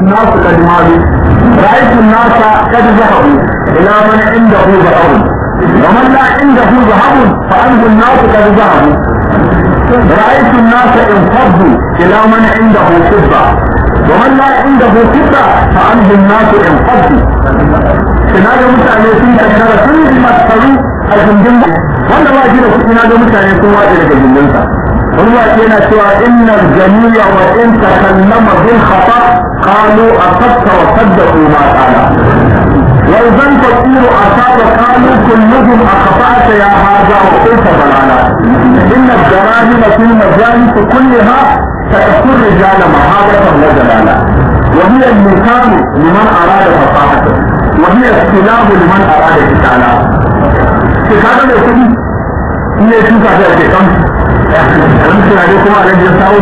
الناس قد مالوا رأيت الناس قد ذهبوا إلى من عنده ذهب ومن لا عنده ذهب فعنه الناس قد ذهبوا رأيت الناس انفضوا إلى من عنده فضة ومن لا عنده فضة فعنه الناس انفضوا سنادى mutane sun tattara sun yi masu a gindin wanda ba shi da kuɗi na ga mutane sun wace daga gindinsa wani wace yana cewa inna jami'a wa in takallama bil khata qalu asabta wa saddaqu ma qala wa idan taqiru asaba qalu kulluhum akhta'ta ya hadha wa qulta balala inna al-jarahim fil majalis kullaha takfur rijal mahabatan wa jalala wa hiya al-mukan liman arada fasahatan wa hiya istilahu liman arada kitala ke kada da kudi ne shuka da ke kan wani tunani kuma a rajin sa'o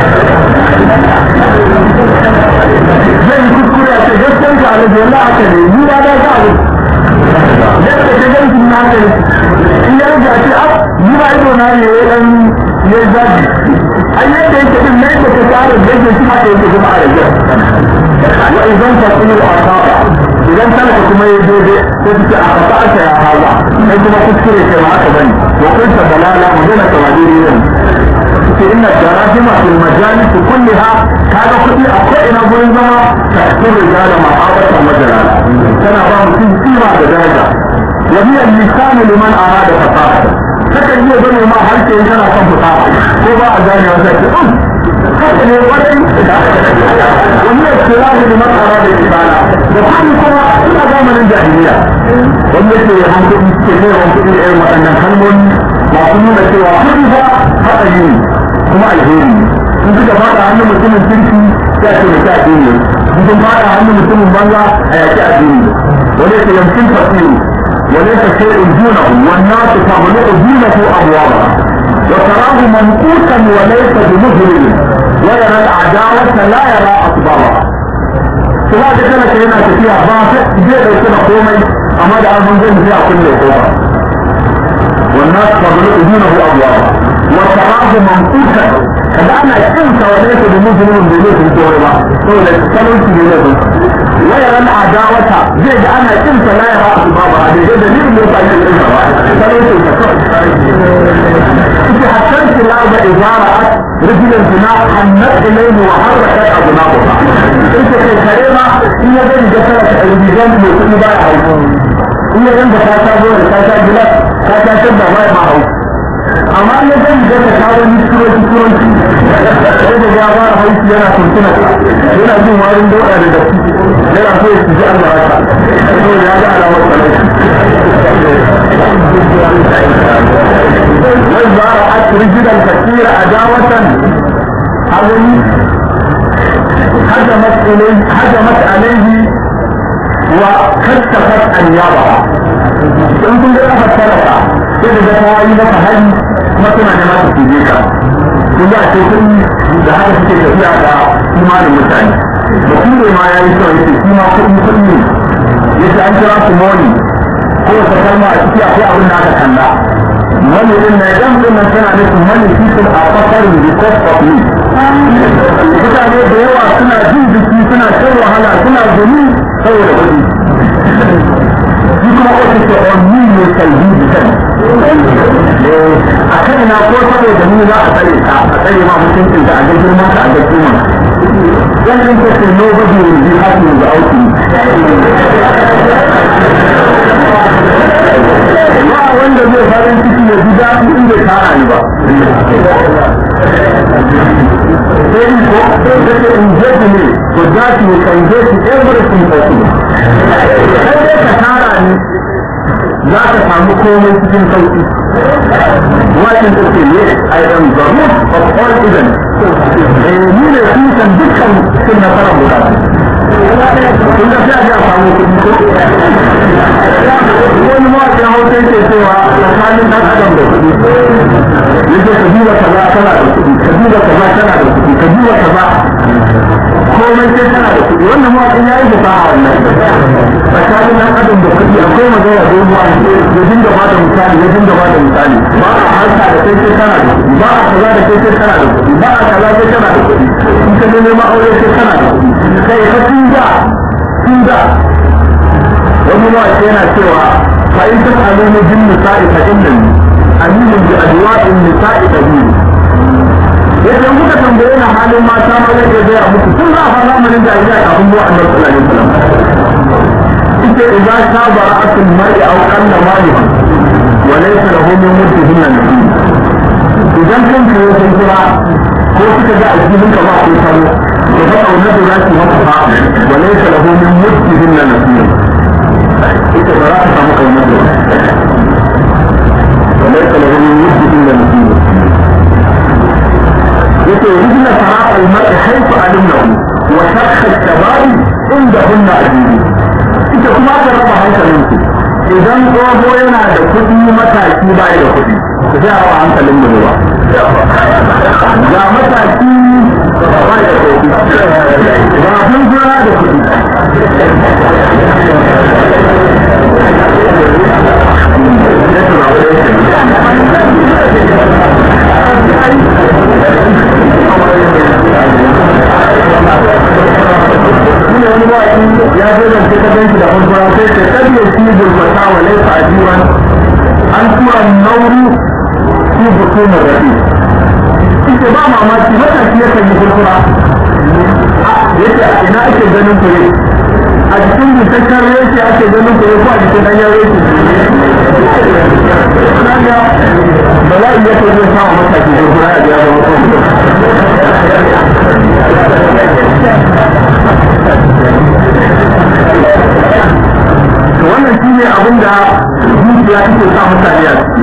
zai yi kuskure a ce gaskiyar ka alaji wallah aka ne ni ba da za a yi yadda ke gan sun na kai in ya rage a ce a ni ba ido na ne ya dan ya zaji an yadda yake din na yadda ka tsara da yake shi haka yake kuma a rage wa idan ka tsoro a saba idan talaka kuma ya daidai ko suke a fasa'arsa ya hawa sai kuma kuskure kai ma haka bane wa kunta dalala mu dana tawadiri ne suke inna jarahima fil majalis kulliha kaga kudi a ko ina gurin zama ta tsoro da ma'abata majalala tana ba mutum kima da daraja wa hiya lisan liman arada fasaha kaka iya gane ma harshe yana kan fasaha ko ba a gane wata ce haka ne wadai wani ya kira da liman arada ibala da kuma ina zamanin jahiliya wanda ke hankali ke ne hankali irin waɗannan kalmomi masu nuna cewa kudi ba haɗari ne kuma alheri sun suka faɗa hannun mutumin kirki ya ce mai kaɗi ne sun faɗa hannun mutumin banza a yaƙi addini wanda ke yankin tafsiru wanda ta ce in juna wannan su famulu in juna ko abuwa ba وتراه منقوطا وليس بمهرم ويرى العداوة لا يرى أصبارها سواء كان كينا تفيها باطئ جيد يكون قومي أما دعا منزل فيها كل قوة والناس تبلغ دونه أبوابا وتراه منقوطا كدعنا انت وليس بمهرم بليس الدولة سوى لك بليس ويرى العداوة زيد أنا انت لا يرى أصبارها هذه جيد ليه موقع إذا حسنت الأرض إذا رأت رجل الجناح حنت إليه وحركت أبنابها إنت كالكريمة هي بين جسرة الميزان يكون بايعه هي بين جسرة بول كاتا جلس كاتا تبدا بايعه أما هي بين جسرة هذا يسكرون إذا جابار حيث ينا سلطنة ينا جو مارين دورة لدى ينا فيه استجاء الله يقول يا جعل وإذا رأت رجلا كثيرة عداوة هجمت عليه وكشفت أنيابها إن كنت أخذ ثلاثة إذا جاءوا لك هل ما كنا نمات في ذيك كنت أشوفني بهذا الشيء كثير على إيمان المتعني وكل ما يعيشه فيما كنت يسأل جرى سموني هو تكلم أشياء في أولنا تكلم wani irin na idan mutum tana nufin wani cikin a kasar because of me mutane da yawa suna jin jiki suna shan wahala suna gani saboda wani shi kuma wasu ke on me ne kalbi jikin a kan na ko saboda ni za a tsare ka a tsare ma mutuncin ka a ga girman ka a ga kiman yan yin kace nobody will be happy without you ba wanda zai farin ciki ya ji daɗi in bai kara ni ba sai ko da ke injeji ne to that you can get everything possible sai dai ka kara ni za ka samu komai cikin sauki wajen da ke ne I am the root of all events ni ne tushen dukkan cikin nasarar bukatu kun da sai a samu kuɗi ko wani mawaƙin hausa yake cewa tsakanin ɗan adam da kuɗi yake ka duba kaza tana da kuɗi ka duba kaza tana da kuɗi ka duba kaza komai sai tana da kuɗi wannan mawaƙin ya yi fasaha wannan tsakanin ɗan adam da kuɗi akwai magana doguwa ya dinga ba da misali ya dinga ba da misali ba a harka da kai sai tana da kuɗi ba a kaza da kai sai tana da kuɗi ba a kaza sai tana da kuɗi in ka neman aure sai tana da kuɗi kai ka yana cewa fa in tas'aluni bin nisa'i fa innani alimun bi adwa'in nisa'i tabiin yace kuka tambaye na halin mata ma zai ga ya muku tun za a fara zamanin da ya kafin zuwa annabi sallallahu alaihi wasallam ita idza sabara asul mar'i aw qalla malihi wa laysa lahu min muddihin nabi idan kun ko kun kira ko kuka ga aljibin ka ba ko taro to fa kaunar da zaki maka fa wa laysa lahu min muddihin nabi ita ba za ta samu kaunar da wa laysa lahu min muddihin nabi يقول رجل فراق المرء حيث علمه وشرخ الشباب عندهن أجيب إنت كما تربى هيك منك إذا هو ينا دكتي متاكي باي دكتي تجاه وعنك للمدوى لا متاكي باي دكتي لا بنجرى دكتي ya zo da ta ganci da farfara sai ta kabiya shi bulmata wa laifa ajiran an tura nauru shi buku na rafi ita ba mamaki mataki ya kan yi farfara yake a ina ake ganin kure a cikin busasshen reke ake ganin kure ko a cikin ɗanyen reke bala'i ya kai zai samun mataki farfara ya biya da mutum wannan shi ne abin da zuciya take sa mutane a ciki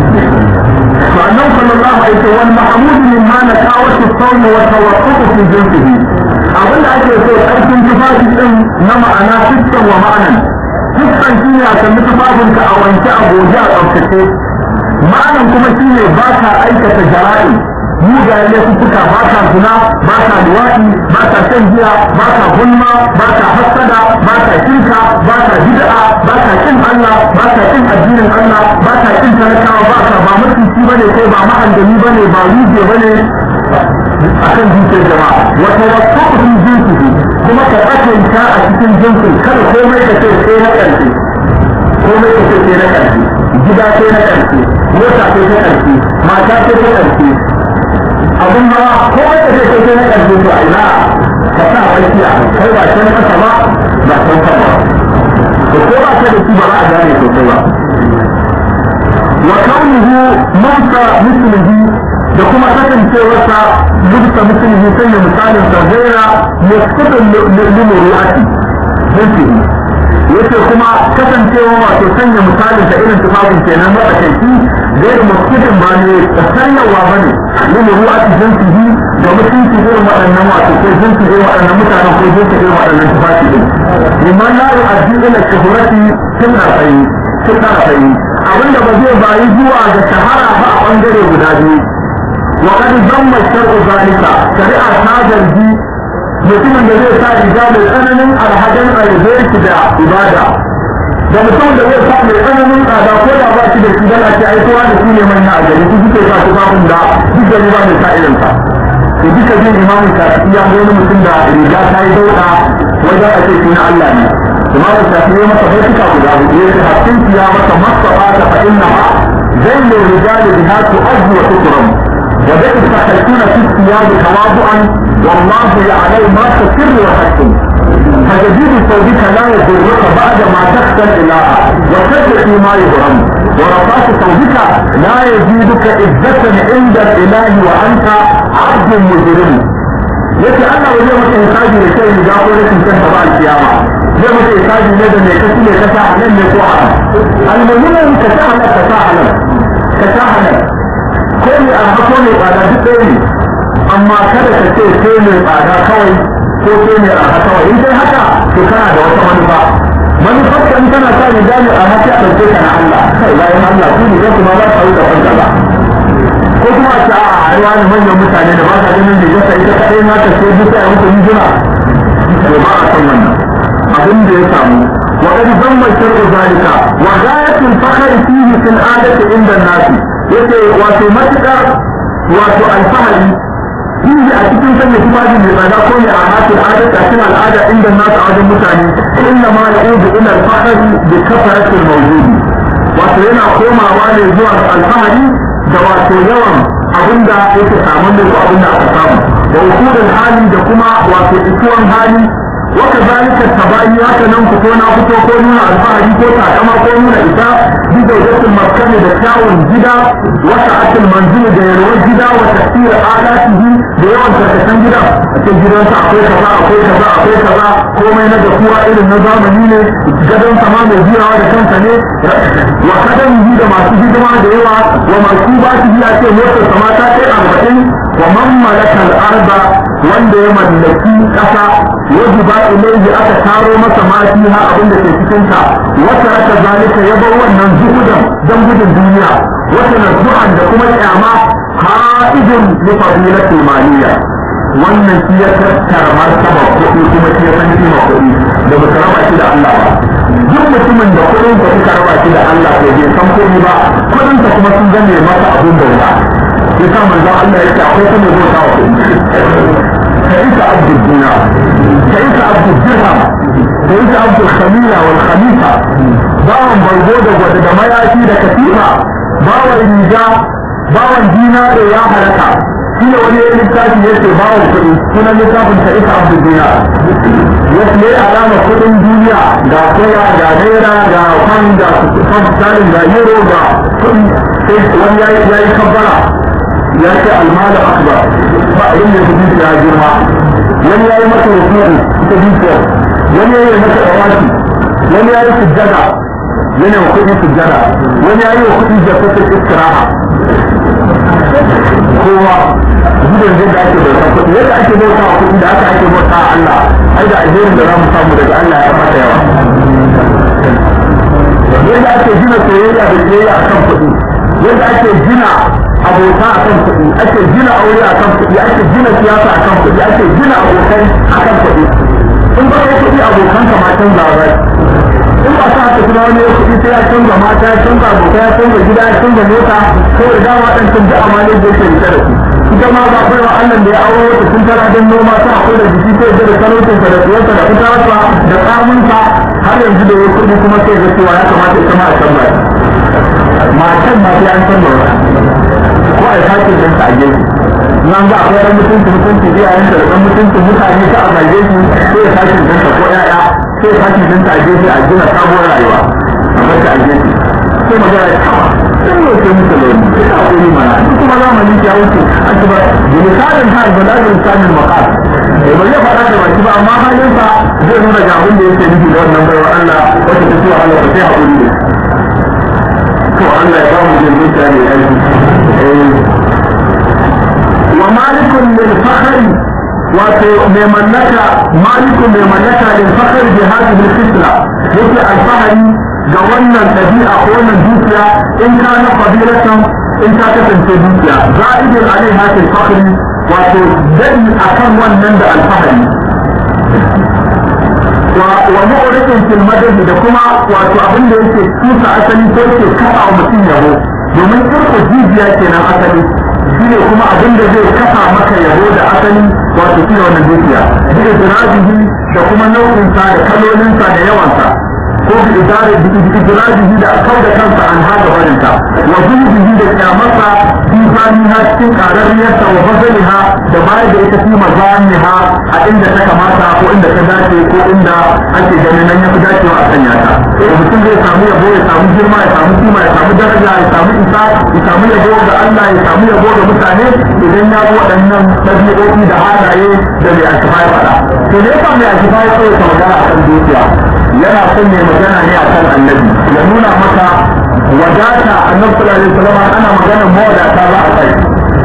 to annabi sallallahu alaihi wa sallam mahmud min ma na kawatu sawm wa tawaqqufu fi jinsihi abin da ake so karfin tufafi din na ma'ana fiskan wa ma'anan fiskan shi ne a kalli tufafin ka a wanke a goje a tsaftace ma'anan kuma shi ne ba ka aikata jara'i mugayen laifuka ba ka zina ba ka luwaɗi ba ka shan giya ba ka gulma ba ka hassada ba ka shirka ba ka bid'a ba ka kin Allah ba ka kin addinin Allah ba ka kin talakawa ba ka ba mutunci bane ko ba ma'andami bane ba ruje bane akan dukiyar jama'a wata wasu kudin jinsi kuma ka tsakanta a cikin jinsi kada komai ka ce sai na ƙarfi komai ka ce sai na ƙarfi gida sai na ƙarfi mota sai ta ƙarfi mata sai ta ƙarfi abin ma ko wanda zai kai sai na ƙarfi to ina ka sa aiki a kai ba can kasa ba ba can kan ba da ko ba ta da shi ba za a gane sosai ba wa kaunuhu manta musulmi da kuma kasancewarsa lubta musulmi sanya misalin sa gaira yasqutun limuru'ati jinsihi yace kuma kasancewa wato sanya misalin sa irin tufafin kenan matsakaici gaira muskidin ba ne sanyawa ba ne limuru'ati jinsihi da mutunci irin waɗannan wato ko jinsi irin waɗannan mutanen ko jinsi irin waɗannan tufafi din liman la yu'addi ila shuhrati sunna abinda ba zai bayi zuwa ga shahara ba a bangare guda biyu وقد ضم الشرع ذلك شريعة هذا الجي mutumin da zai sa riga mai tsananin alhajan alheri da ibada da mutumin da zai sa mai tsananin tsada ko da ba shi da shi dala ce aikowa da shi ne manya a gari su suke sa tufafin da duk da ba mai sa irin sa to duka jin imamu shafi'i ya wani mutum da riga ta yi dauka wajen a ce na Allah ne imamu shafi'i ya masa baituka guda hudu ya ce hakkin ya masa masafa ta fa'inna ma zai ne rijali biha tu'azzu wa tukram وذلك تحتاجون في الثياب تواضعا والله يعلم ما تسر وتكتم فجديد ثوبك لا يضرك بعد ما تخشى الاله وتدعي ما يبرم ورفعت ثوبك لا يزيدك عزة عند الاله وانت عبد مجرم yake Allah wajen masa hisabi da kai da ko rashin kanta ba alkiyama zai masa hisabi ne da mai kasu ne kasa halal ne ko haram almuhimin ka ta halal ka ta halal ko ne a hako ne tsada duk ɗaya ne amma kada ka ce sai mai tsada kawai ko sai mai arha kawai in dai haka to kana da wata manufa manufar ka in kana sa ne gane a haka a ɗauke ka na Allah kai bayan Allah su ne zai kuma ba ta wuce kwanta ba ko kuma a ce a aiwa ne manyan mutane da ba sa ganin da yasa ita kaɗai ma ta sai duka ya mutu hijira to ba a san wannan abin da ya samu وقد ضم الشرع ذلك وغاية الفخر فيه في العادة عند الناس yake wato matuƙar wato alfahari shi a cikin sanya tufafi mai tsada ko ne a hatin adata cikin al'ada inda nasu a wajen mutane inda ma ya يعود إلى الفخر بكثرة الموجود وسينا كوما والي زوى الفهري دواتو يوم أبندا يتسامن لكو أبندا أتسامن ووقود الحالي دكما وتئتوان حالي وكذلك التبعي هكذا نفتونا فتوكونا الفهري كوتا كما كونونا إساء بزوجة المسكن دكاو الجدا وسعة المنزل ديرو الجدا وتكثير آلاته ديوان تكسن جدا تجدون أقوي كذا أقوي كذا أقوي كذا كوما ينجفوا إلى النظام منين جدون تمام الجيرا ودكان سنة وكذا يجد ما تجد ما ديوا ومركوباته أتي موت سماتا أربعين ومن ملك الأرض wanda ya mallaki ƙasa wajen ba ilaihi aka taro masa mafiha abin da ke cikinta wata raka zalika ya bar wannan zuhudan don gudun duniya wata nazuhan da kuma kyama ha'idun li fadilatil maliya wannan shi ya tattara martaba kuɗi kuma shi ya san kima kuɗi da ba raba shi da Allah ba duk mutumin da kuɗin ka suka raba shi da Allah ko bai san kuɗi ba kuɗin ka kuma sun zame masa abin bauta yasa manzon Allah yake akwai kuma bauta wa kuɗi كيف عبد الدينار كيف عبد الدرهم كيف عبد الخميلة والخميسة باون بربودة ودد ما يأتي لكثيرا باون النجاة باون دينار يا حلقة هي ولي الكتاب يأتي باون كريم هنا الكتاب كيف عبد الدينار يأتي علامة كل الدنيا دا كويا دا نيرا دا فان دا ستالين دا يورو دا ولي يكبرا يأتي المال أكبر فإن يجب يا جماعة wani ya yi masa rukuni ita dukiya wani ya yi masa awaki wani ya yi sujjada yana wa kuɗi sujjada wani ya yi wa kuɗi jafatar istiraha kowa gudun yadda ake bauta kuɗi yadda ake bauta wa kuɗi da ake bauta a Allah ai da alherin da za mu samu daga Allah ya mata yawa yadda ake gina soyayya da soyayya akan kuɗi yadda ake gina abota a kan kuɗi ake gina aure a kan kuɗi ake gina siyasa a kan kuɗi ake gina abokai a kan kuɗi in ba ya kuɗi abokan ka matan zaɓar in ba sa haka kuma wani kuɗi sai ya canza mata ya canza abokai ya canza gida ya canza mota ko da dama ɗan canza amalin da yake rike da su ita ma ba kai wa Allah da ya auro wata sun tara don noma ta akwai da jiki sai da talautin da tsiyarsa da fitarsa da tsamunsa har yanzu da ya kuɗi kuma sai ga cewa ya kamata ita ma a canza matan ma sai an canza wata ko a sake din ta aje nan ga akwai ran mutunci zai ayin da ran mutunci mutane ta aje shi ko ya sake din ta ko yaya sai ya sake din ta aje shi a gina sabuwar rayuwa amma ta aje shi sai magana ta kawa sai mu ce musu ne ina kuri mana kuma zamani ya wuce an ci ba misalin har baladin sanin maqal ba zai faɗa da baki ba amma halin sa zai nuna ga abin da yake nufi da wannan baiwa Allah wata ta zuwa Allah sai hakuri ne to Allah ya ba mu jirgin ta ne aiki ومالك للفخر ومملكة مالك للمملكة للفخر بهذه الخصلة مثل الفخر جوانا الطبيعة قوانا الدوسيا إن كان قبيلة إن كانت الدوسيا زائد عليها في الفخر وتدل أكم ونند الفخر ومؤرث في المدد لكما وتعبن ليس توسع أسلي توسع كفع ومسينه ومن إرق الجيزية كنا أسلي shine kuma abin da zai kafa maka yabo da asali wato shine wannan dukiya da zirajihi da kuma nau'in sa da kalolin sa da yawan sa ko bi idare bi zirajihi da akau da kansa an hada barin ta wa zuhihi da kyamarsa fi faniha cikin kararriyar sa wa bazaliha da bayar da ita fi mazaniha a inda ta kamata ko inda ta dace ko inda ake ganin nan yafi dacewa a sanya ta mutum zai samu yabo ya samu girma ya samu kima ya samu daraja ya samu isa ya samu yabo ga Allah ya samu yabo ga mutane idan ya bi waɗannan ɗabi'o'i da halaye da mai ashifa ya faɗa to ne yasa mai ashifa ya tsaye ta magana a kan dukiya yana son mai magana ne a kan annabi ya nuna maka wadata annabi sallallahu alaihi wasallam ana maganar mawadata ba a kai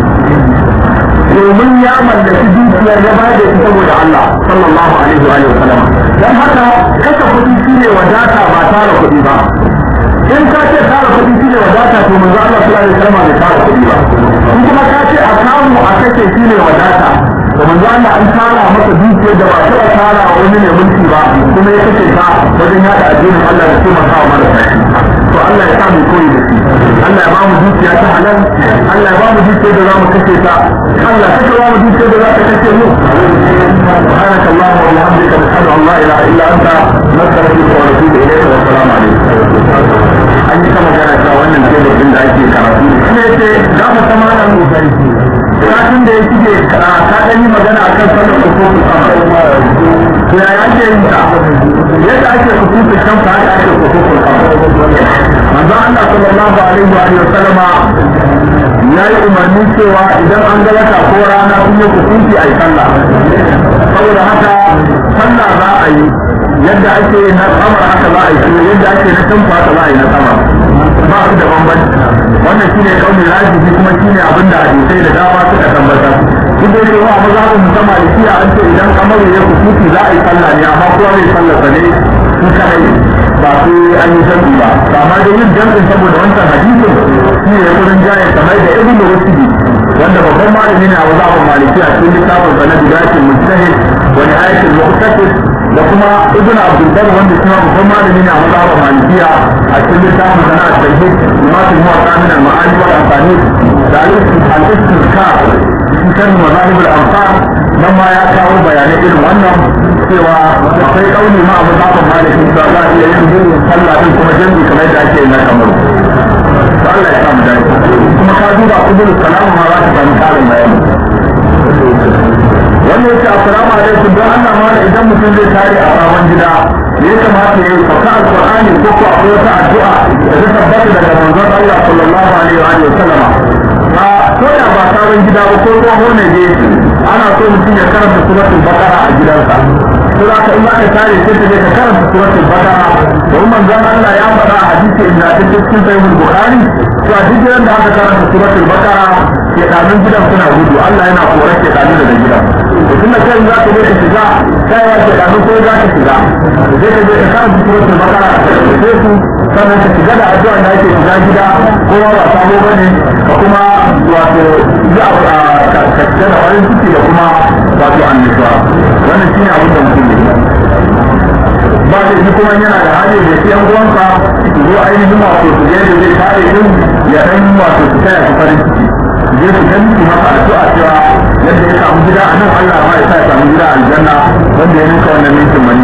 domin ya mallaki dukiyar ya bada shi saboda Allah sallallahu alaihi wa sallam dan haka kasa kuɗi shine wadata ba tara kuɗi ba in ka ce tara kuɗi shine wadata to manzo Allah sallallahu alaihi wa sallam bai tara kuɗi ba in kuma ka ce a kamu a kace shine wadata to manzo Allah an tara masa dukiyar da ba taɓa tara a wani ne mulki ba kuma ya kace ta wajen yada addinin Allah da kuma kawo marasa shi to Allah ya samu koyi da shi Allah ya ba mu dukiya ta halal Allah ya ba mu dukiya da za mu kace ta Allah ka ba mu dukiya da za ka kace mu subhanakallahumma wa bihamdika ashhadu an la ilaha illa anta nastaghfiruka wa alaihi wa sallama ya yi umarni cewa idan an ga wata ko rana sun yi kusurci a yi sallah saboda haka sallah za a yi yadda ake na samar haka za a yi yadda ake na tamfa haka za a yi na sama ba su da bambanci wannan shine kaunin rajibi kuma shine abin da hadisai da dama suka tabbatar duk da yake wa mazhabin musamman malikiya an ce idan kamar ya kusurci za a yi sallah ne amma kowa zai sallah sa ne su kadai ba su an yi jam'i ba amma da yin jam'in saboda wancan hadisin shi ne wurin jaya kamar da ibn rusidi wanda babban malami ne a wazafin maliki a cikin littafin sa na bidayatul mujtahid wa nihayatul muqtasid da kuma ibn abdul bar wanda shi ma babban malami ne a wazafin malikiya a cikin littafin sa na at-tawhid limatul muwatta min al-ma'ani wal amfani da al-istizkar shi kan mazahib al-amsar nan ma ya kawo bayanai irin wannan cewa akwai kauli ma abu zaɓin maliki cewa za a iya yin sallah din kuma jami'i kamar yadda ake yi na kamar to Allah ya samu dai kuma ka duba kubul salamu ma za ka samu karin bayani wannan yake assalamu alaikum don Allah ma idan mutum zai tare a sabon gida me ya kamata ya yi sauka alqur'ani ko ko akwai wata addu'a da ta tabbata daga manzon Allah sallallahu alaihi wa sallama ko da ba sabon gida ba ko tsoho ne je ana so mutum ya karanta suratul baqara a gidansa to za ka in ba ka tare sai ka je ka karanta suratul baqara domin manzon Allah ya faɗa a hadisi inda ta cikin sahihul bukhari to a duk gidan da aka karanta suratul baqara ke damin gidan suna gudu Allah yana kore ke damin daga gidan to tun da kai za ka je ka shiga kai ya ke damin ko za ka shiga sai ka je ka karanta suratul baqara sai su sannan ka shiga da addu'a da ake shiga gida kowa ba sabo bane ka kuma wato ya ka shiga da farin ciki da kuma wato annishuwa wannan shine abin da mutum ne ba da shi kuma yana da hali da shi yan uwansa su zo ainihin wato su je da zai kare din ya dan wato su taya su farin ciki su je su gani su masa addu'a cewa yadda ya samu gida a nan Allah ma ya sa ya samu gida a aljanna wanda ya nuka wannan mintin mani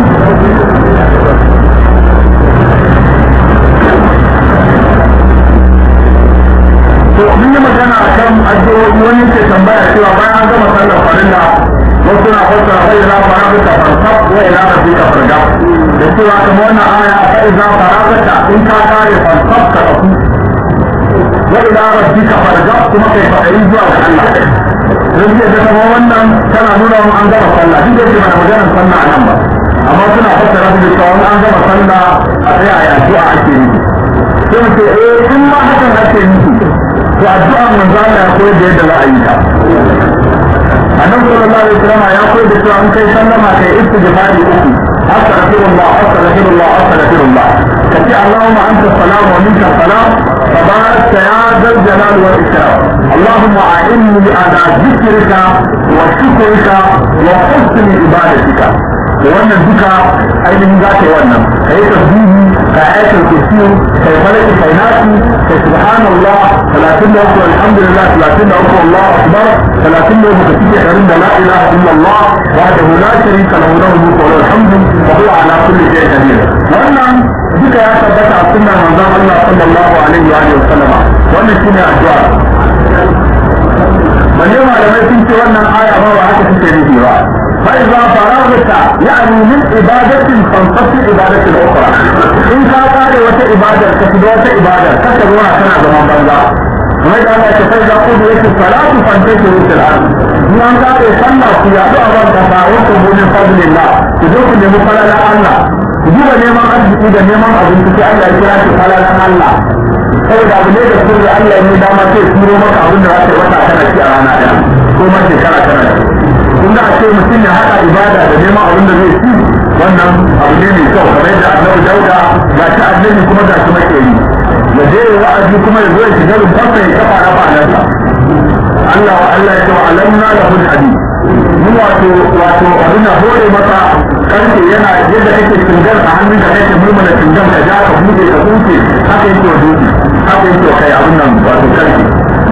to mun yi magana a kan addu'o'i wani ke tambaya cewa bayan an gama sallar farilla wasu na fassara fa idza faragta fansab wa ila rabbika farghab da cewa kamar wannan aya fa idza faragta in ka kare fansab ka tafi wa ila rabbika farghab kuma kai fadari zuwa ga Allah dan ke da kuma wannan tana nuna mu an gama sallah duk da ba maganar sallah a nan ba amma suna fassara da cewa an gama sallah a tsaya a addu'a ake yi sai mu ce in ma hakan ake yi to addu'a manzo Allah ya koyar da yadda za a yi ta annabi sallallahu alaihi wasallam ya koyar da cewa an kai sallama kai istighfari uku astaghfirullah astaghfirullah astaghfirullah kace Allahumma anta salam wa minka salam tabarakta ya zal jalal wal ikram Allahumma a'inni ala dhikrika wa shukrika wa husni ibadatika wannan duka ainihin za ka yi wannan ka yi tasbihi ka ayatul kursi kai falaki kai nasi kai subhanallah 33 alhamdulillah 33 Allahu akbar 33 ka cike garin da la ilaha illallah wahdahu la sharika lahu lahu mulku wa lahu alhamdu wa huwa ala kulli shay'in qadir wannan duka ya tabbata a sunnar manzon Allah sallallahu alaihi wa sallama wannan shine addu'a balle malamai sun ce wannan aya ba haka take nufi ba فإذا فرغت يعني من عبادة فانتصر عبادة أخرى إن كان وتعبادة كتب وتعبادة كتبوا كنا زمان بنزا وإذا الله فإذا قضيت الصلاة فانتشروا في الأرض من كان يصلى في أدعى وتفاوتوا من فضل الله تدوك لمقال الله تجيب نيمان أجل إذا نيمان أجل تكي الله إكراك فلا الله saboda abu ne da sirri Allah ne dama sai turo maka abin da zaka wata kana ci a rana ɗaya ko ma shekara kana ci kun da ce mutum ya haɗa ibada da neman abin da zai ci wannan abu ne mai kyau kamar yadda annabi Dauda ga ta annabi kuma ga shi makeri ya je ya wa'azi kuma ya zo ya shiga rumfarsa ya kafa na ba'alansa Allah ya ce wa alamna lahu al-hadid mun wato abin da hore maka karfe yana yadda kake tungar a hannun da kake murmula tungar da ja ka buɗe ka tsuke haka yake wa dutse haka yake wa kai abin nan wato karfe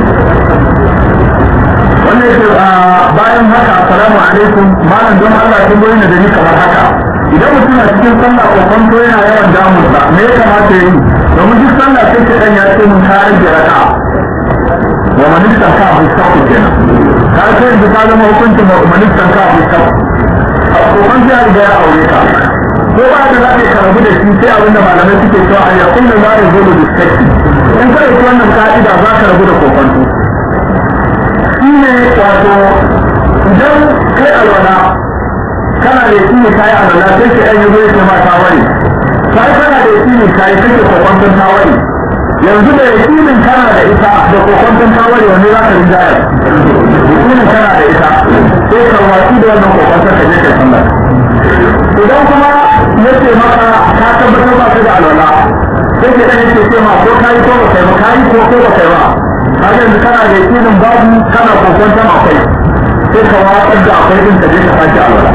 wannan yake bayan haka assalamu alaikum malam don Allah kin bayyana da ni kamar haka idan mutum na cikin sallah ko kwanto yana yawan damun sa me ya kamata yi domin duk sallah sai ka dan ya ce mun ka rage raka wa manista ka bi sauki kenan ka ce yanzu ka zama hukuncin manista ka bi sauki a kokon sai ya riga ya aure ka ko ba da zaka karabu da shi sai abinda malamai suke cewa a yakun da zai zo da diskaki in ka ɗauki wannan ka'ida za ka rabu da kokonto shi ne wato idan kai alwala kana da yaki ne kayi alwala sai ka ɗan yi zai ce ma ta wani sai kana da yaki ne kayi kake kokonton ta wani yanzu da yakinin kana da ita da kokonton ta wani wani za ka rinjaya yakinin kana da ita sai ka watsi da wannan kokonton ka je ka sallar idan kuma ya ce maka ka tabbatar ba ka da alwala sai ke ɗan yake ce ma ko kayi ko ba kai ba kayi ko ba kai ba kaga yanzu kana da yakinin babu kana kokonton akwai sai ka watsar da akwai din ka je ka sake alwala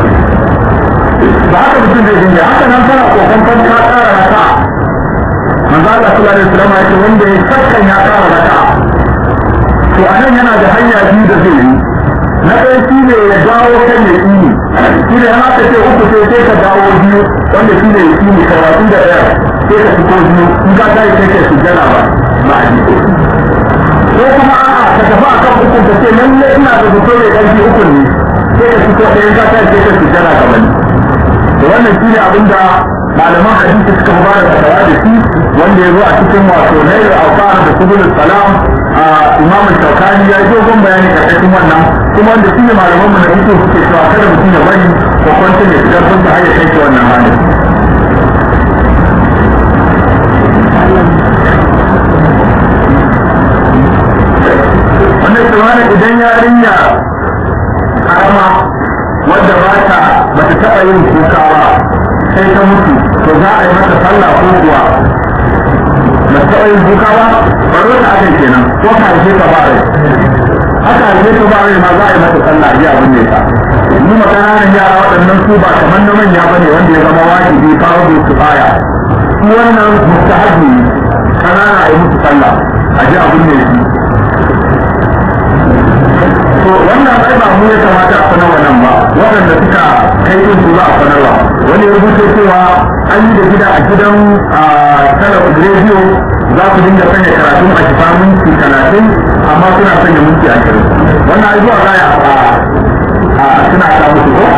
ba haka mutum zai dinga haka nan kana kokonton ka tsara raka manzo Allah sallallahu alaihi wasallam ya ce wanda ya sakkan ya tsara raka to anan yana da hanya biyu da zai yi na ɗaya shi ne ya dawo kan ya ƙini shi ne yana ka ce uku sai ka dawo biyu wanda shi ne ya ƙini ka watsi da ɗaya sai ka fito biyu in ka tayi sai ka sujjana ba a ji ko kuma a'a ka tafi a kan ukun ka ce lalle ina da fito mai ƙarfi ukun ne sai ka fito ɗaya in ka tayi sai ka sujjana ga wani to wannan shi ne abin da malaman hadisi suka ba da fatawa da shi wanda ya zo a cikin wato nailul awqar da subul salam a imam al-shawkani ya yi dogon bayani karkashin wannan kuma wanda shi ne malaman mu da yake suke cewa kada mutum ya bari ko kwanta ya shiga sun ta hanyar kai wannan halin wannan tsawanin idan yarinya karama wadda ba ta taɓa yin kuka ba sai ta mutu to za a yi mata sallah ko kuwa ba taɓa yin kuka ba baro ta akan kenan ko ka haife ta ba rai haka haife ta ba rai ma za a yi mata sallah ya abin ne ta mu makananan yara waɗannan su ba kamar na manya ba ne wanda ya zama wajibi kawo da su baya su wannan mustahabi kanana a yi musu sallah a ji abin ne su to wannan ai ba mu ya kamata a sanarwa nan ba waɗanda suka kai yin su za a sanarwa wani ya rubuta cewa an yi da gida a gidan rediyo za su dinga sanya karatun a shifa minti 30 amma suna sanya minti 20 wannan ai zuwa raya suna ta musu ko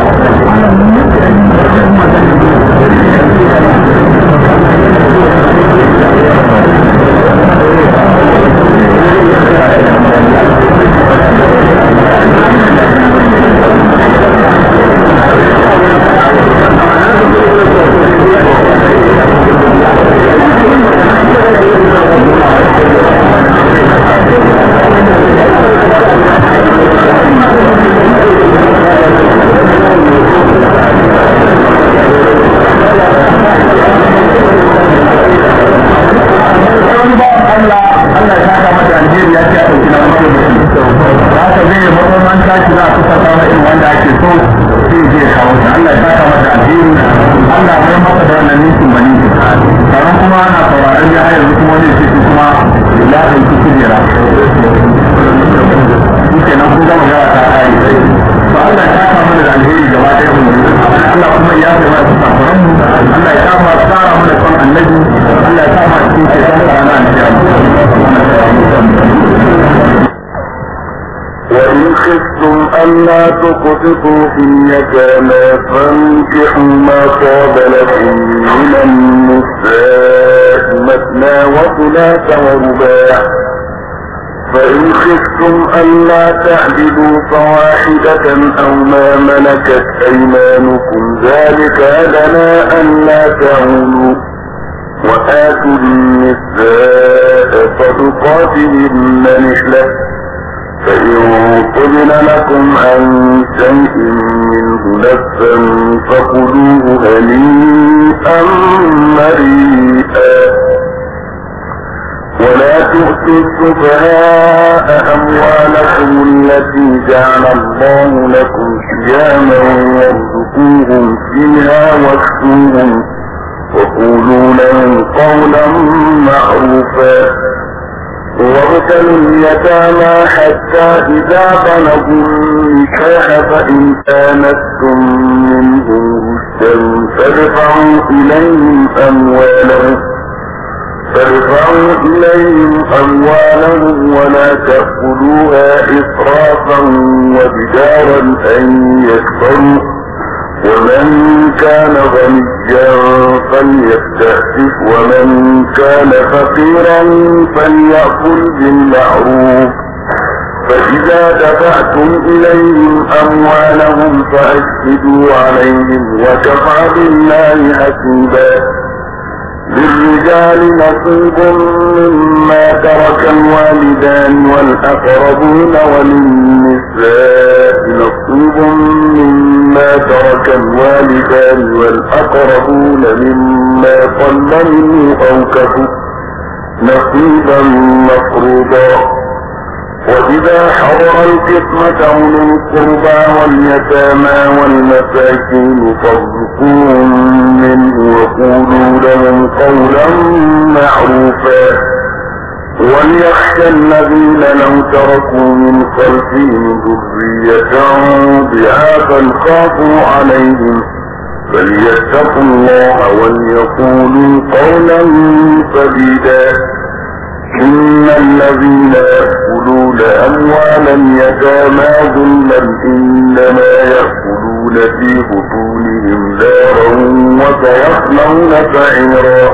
ألا تقسطوا في اليتامى فانكحوا ما طاب لكم من النساء مثنى وثلاث ورباع فإن خفتم ألا تعدلوا فواحدة أو ما ملكت أيمانكم ذلك أدنى ألا تعولوا وآتوا النساء صدقاتهن نحلة فإن قبل لكم عن شيء منه نفسا فكلوه هنيئا مريئا ولا تؤتوا السفهاء أموالكم التي جعل الله لكم قياما وارزقوهم فيها واكسوهم وقولوا لهم قولا معروفا وابتلوا اليتامى حتى إذا بلغوا النكاح فإن آنستم منهم رشدا فادفعوا إليهم أموالهم ولا تأكلوها إسرافا وبدارا أن يكبروا ومن كان غنيا فليستأسف ومن كان فقيرا فليأكل بالمعروف فإذا دفعتم إليهم أموالهم فأشهدوا عليهم وكفى بالله حسيبا للرجال نصيب مما ترك الوالدان والأقربون وللنساء نصيب مما ترك الوالدان والأقربون مما قل منه أو كثر نصيبا مفروضا وإذا حضر القسمة أولو القربى واليتامى والمساكين فارزقوهم منه وقولوا لهم قولا معروفا وليخشى الذين لو تركوا من خلفهم ذرية ضعافا خافوا عليهم فليتقوا الله وليقولوا قولا سديدا إن الذين يأكلون أموال اليتامى ظلما إنما يأكلون في بطونهم نارا وسيصلون سعيرا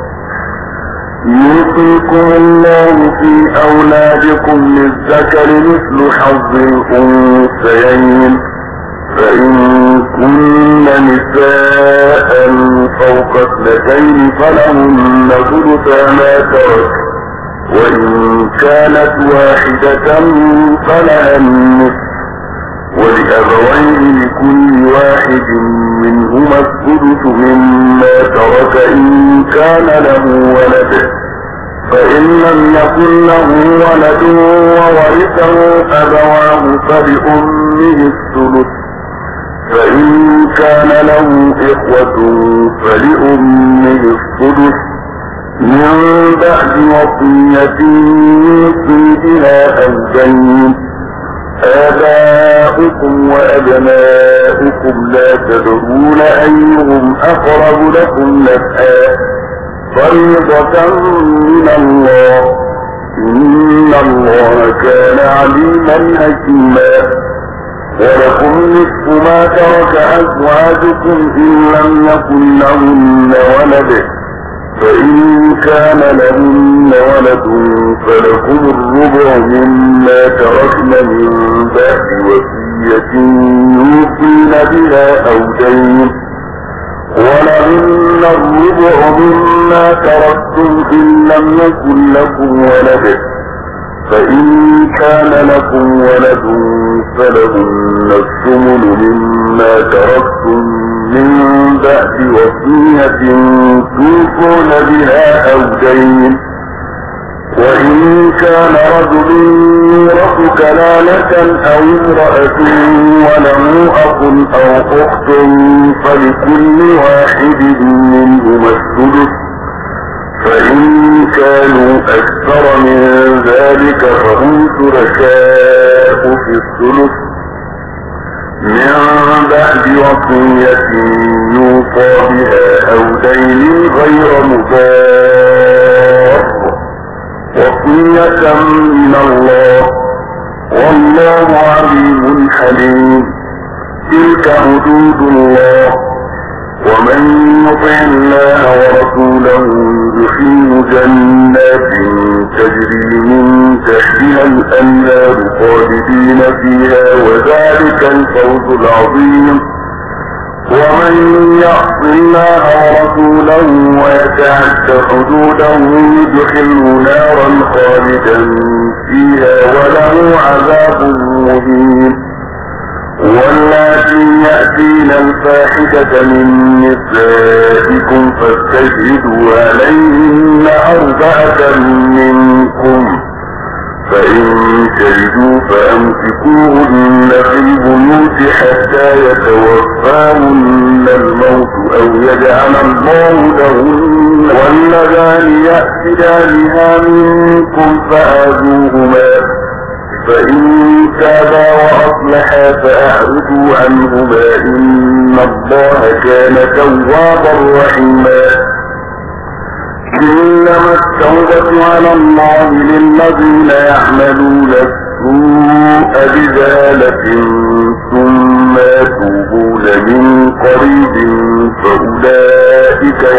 يوصيكم الله في أولادكم للذكر مثل حظ الأنثيين فإن كن نساء فوق اثنتين فلهن ثلثا ما ترك وإن كانت واحدة فلها النصف ولأبويه لكل واحد منهما الثلث مما ترك إن كان له ولد فإن لم يكن له ولد وورثه أبواه فلأمه الثلث فإن كان له إخوة فلأمه الثلث من بعد وصية يوصي بها أو دين آباؤكم وأبناؤكم لا تدرون أيهم أقرب لكم نفعا فريضة من الله إن الله كان عليما حكيما ولكم نصف ما ترك أزواجكم إن لم يكن لهن ولد فإن كان لهن ولد فلكم الربع مما تركن من بعد وصية يوصين بها أو دين ولهن الربع مما تركتم إن لم يكن لكم ولد فإن كان لكم ولد فلهن الثمن مما تركتم من بعد وصية توصون بها أو دين وإن كان رجل يورث كلالة أو امرأة وله أخ أو أخت فلكل واحد منهما الثلث فإن كانوا أكثر من ذلك فهم شركاء في الثلث من بعد وصية يوصى بها أو دين غير مضار وصية من الله والله عليم حليم تلك حدود الله ومن يطع الله ورسوله يدخله جنات تجري من تحتها الأنهار خالدين فيها وذلك الفوز العظيم ومن يعص الله ورسوله ويتعد حدوده يدخله نارا خالدا فيها وله عذاب مهين واللاتي يأتين الفاحشة من نسائكم فاستشهدوا عليهن أربعة منكم فإن شهدوا فأمسكوهن في البيوت حتى يتوفاهن الموت أو يجعل الله لهن واللذان يأتيانها منكم فآذوهما فإن تابا وأصلحا فأعرضوا عنهما إن الله كان توابا رحيما إنما التوبة على الله للذين يعملون السوء بجهالة ثم يتوبون من قريب فأولئك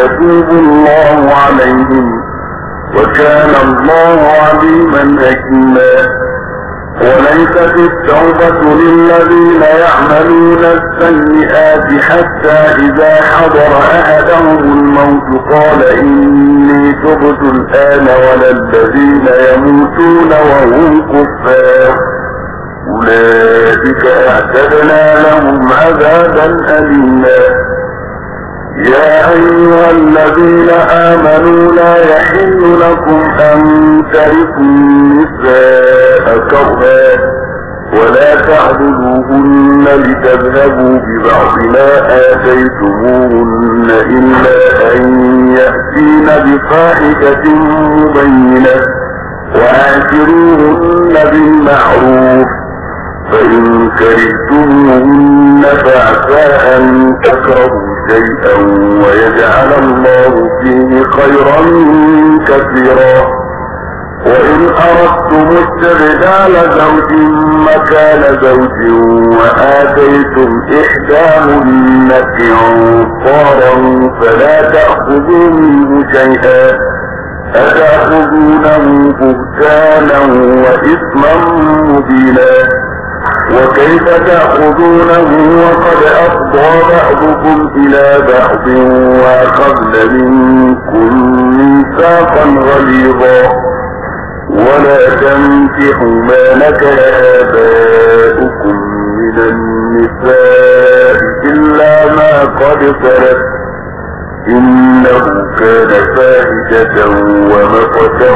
يتوب الله عليهم وكان الله عليما حكيما. وليست التوبة للذين يعملون السيئات حتى إذا حضر أحدهم الموت قال إني تبت الآن ولا الذين يموتون وهم كفار أولئك أعتدنا لهم عذابا أليما. يا أيها الذين آمنوا لا يحل لكم أن ترثوا النساء كرها ولا تعبدوهن لتذهبوا ببعض ما آتيتموهن إلا أن يأتين بفاحشة مبينة وآشروهن بالمعروف فإن كرهتموهن فعسى أن تكرهوا شيئا ويجعل الله فيه خيرا كثيرا. وإن أردتم استبدال زوج مكان زوج وآتيتم إحداهن قنطارا فلا تأخذوا منه شيئا أتأخذونه بهتانا وإثما مبينا. وكيف تأخذونه وقد أفضى بعضكم إلى بعض وأخذن منكم ميثاقا غليظا. ولا تنكحوا ما نكح آباؤكم من النساء إلا ما قد سلف إنه كان فاحشة ومقتا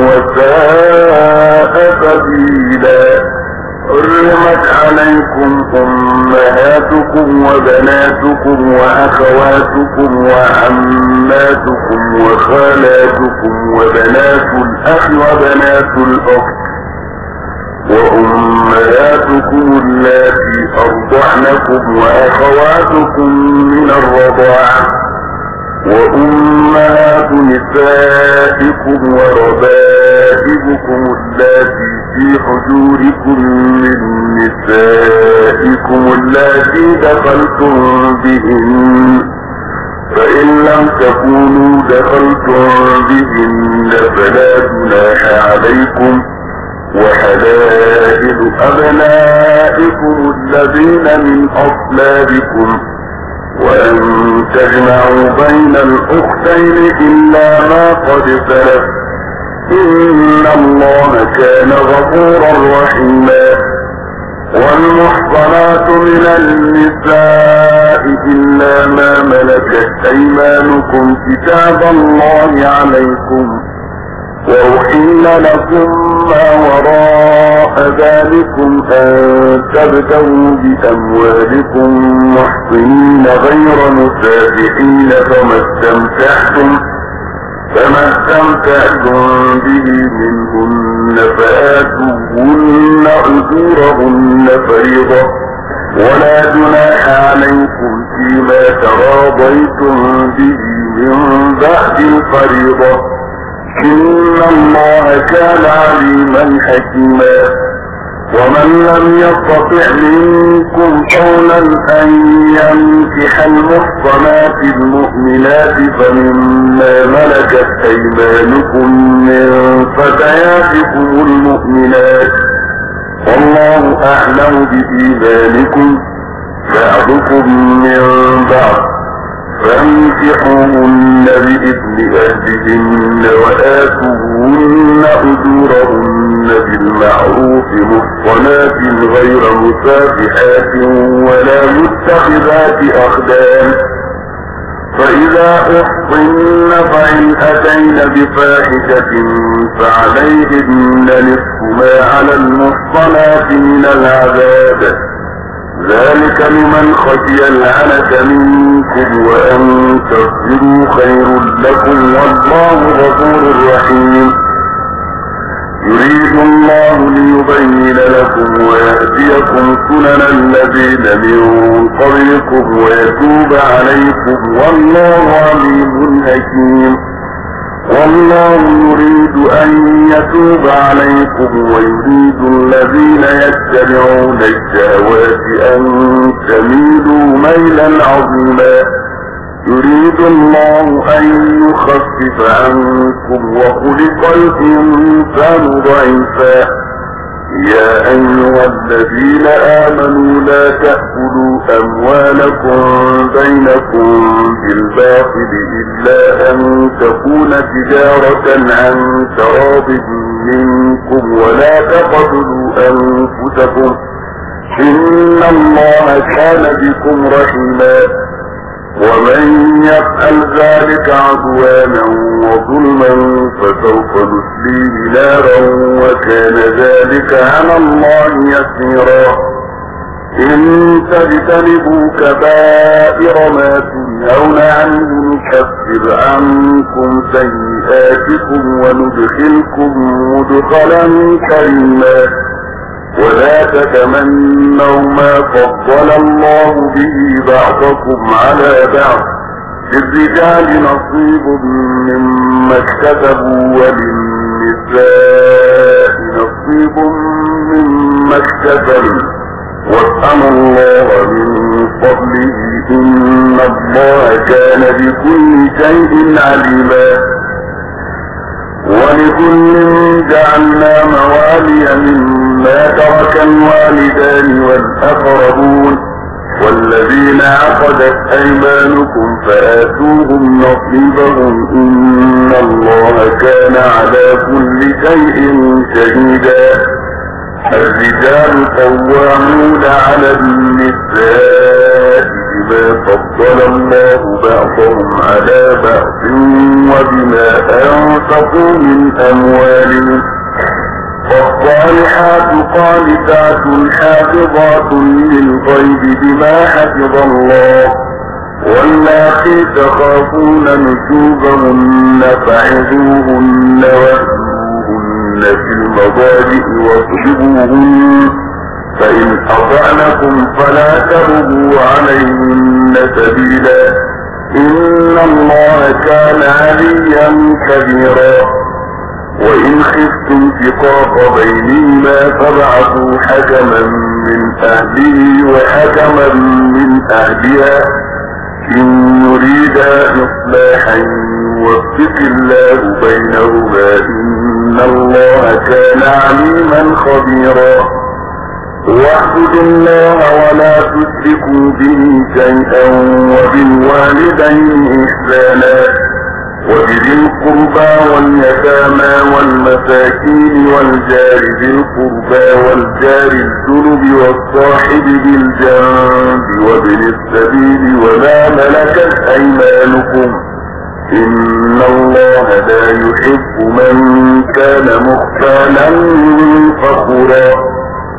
وساء سبيلا. حرمت عليكم أمهاتكم وبناتكم وأخواتكم وعماتكم وخالاتكم وبنات الأخ وبنات الأخت وأمهاتكم اللاتي أرضعنكم وأخواتكم من الرضاعة وأمهات نسائكم وربائبكم اللاتي في حجوركم من نسائكم اللاتي دخلتم بهن فإن لم تكونوا دخلتم بهن فلا جناح عليكم وحلائل أبنائكم الذين من أصلابكم وأن تجمعوا بين الأختين إلا ما قد سلف إن الله كان غفورا رحيما. والمحصنات من النساء إلا ما ملكت أيمانكم كتاب الله عليكم وأحل لكم ما وراء ذلكم أن تبتغوا بأموالكم محصنين غير مسافحين فما استمتعتم به منهن فآتوهن أجورهن فريضة ولا جناح عليكم فيما تراضيتم به من بعد الفريضة إن الله كان عليما حكيما. ومن لم يستطع منكم قولا أن ينكح المحصنات المؤمنات فمما ملكت أيمانكم من فتياتكم المؤمنات والله أعلم بإيمانكم بعضكم من بعض فانكحوهن بإذن أهلهن وآتوهن أجورهن بالمعروف محصنات غير مسافحات ولا متخذات أخدان فإذا أحصن فإن أتين بفاحشة فعليهن نصف ما على المحصنات من العذاب ذلك لمن خشي العنة منكم وأن تصبروا خير لكم والله غفور رحيم. يريد الله ليبين لكم ويهديكم سنن الذين من قبلكم ويتوب عليكم والله عليم حكيم. والله يريد أن يتوب عليكم ويريد الذين يتبعون الشهوات أن تميلوا ميلا عظيما. يريد يريد الله أن يخفف عنكم وخلق الإنسان ضعيفا يا أيها الذين آمنوا لا تأكلوا أموالكم بينكم بالباطل إلا أن تكون تجارة عن تراض منكم ولا تقتلوا أنفسكم إن الله كان بكم رحيما ومن يفعل ذلك عدوانا وظلما فسوف نسليه نارا وكان ذلك على الله يسيرا إن تجتنبوا كبائر ما تنهون عنه نكفر عنكم سيئاتكم وندخلكم مدخلا كريما ولا تتمنوا ما فضل الله به بعضكم على بعض للرجال نصيب مما اكتسبوا وللنساء نصيب مما اكتسبوا واسألوا الله من فضله إن الله كان بكل شيء عليما ولكل جعلنا موالي مما ترك الوالدان والأقربون والذين عقدت أيمانكم فآتوهم نصيبهم إن الله كان على كل شيء شهيدا الرجال قوامون على النساء بما فضل الله بعضهم على بعض وبما أنفقوا من أموالهم فالصالحات قانتات حافظات للغيب بما حفظ الله واللاتي تخافون نشوزهن فعظوهن واهجروهن في المضاجع واضربوهن فإن أطعنكم فلا تبغوا عليهن سبيلا إن الله كان عليا كبيرا وإن خفتم شقاق بينهما فابعثوا حكما من أهله وحكما من أهلها إن يريدا إصلاحا يوفق الله بينهما إن الله كان عليما خبيرا واعبدوا الله ولا تشركوا به شيئا وبالوالدين إحسانا وبذي القربى واليتامى والمساكين والجار ذي القربى والجار الجنب والصاحب بالجنب وابن السبيل وما ملكت أيمانكم إن الله لا يحب من كان مختالا فخورا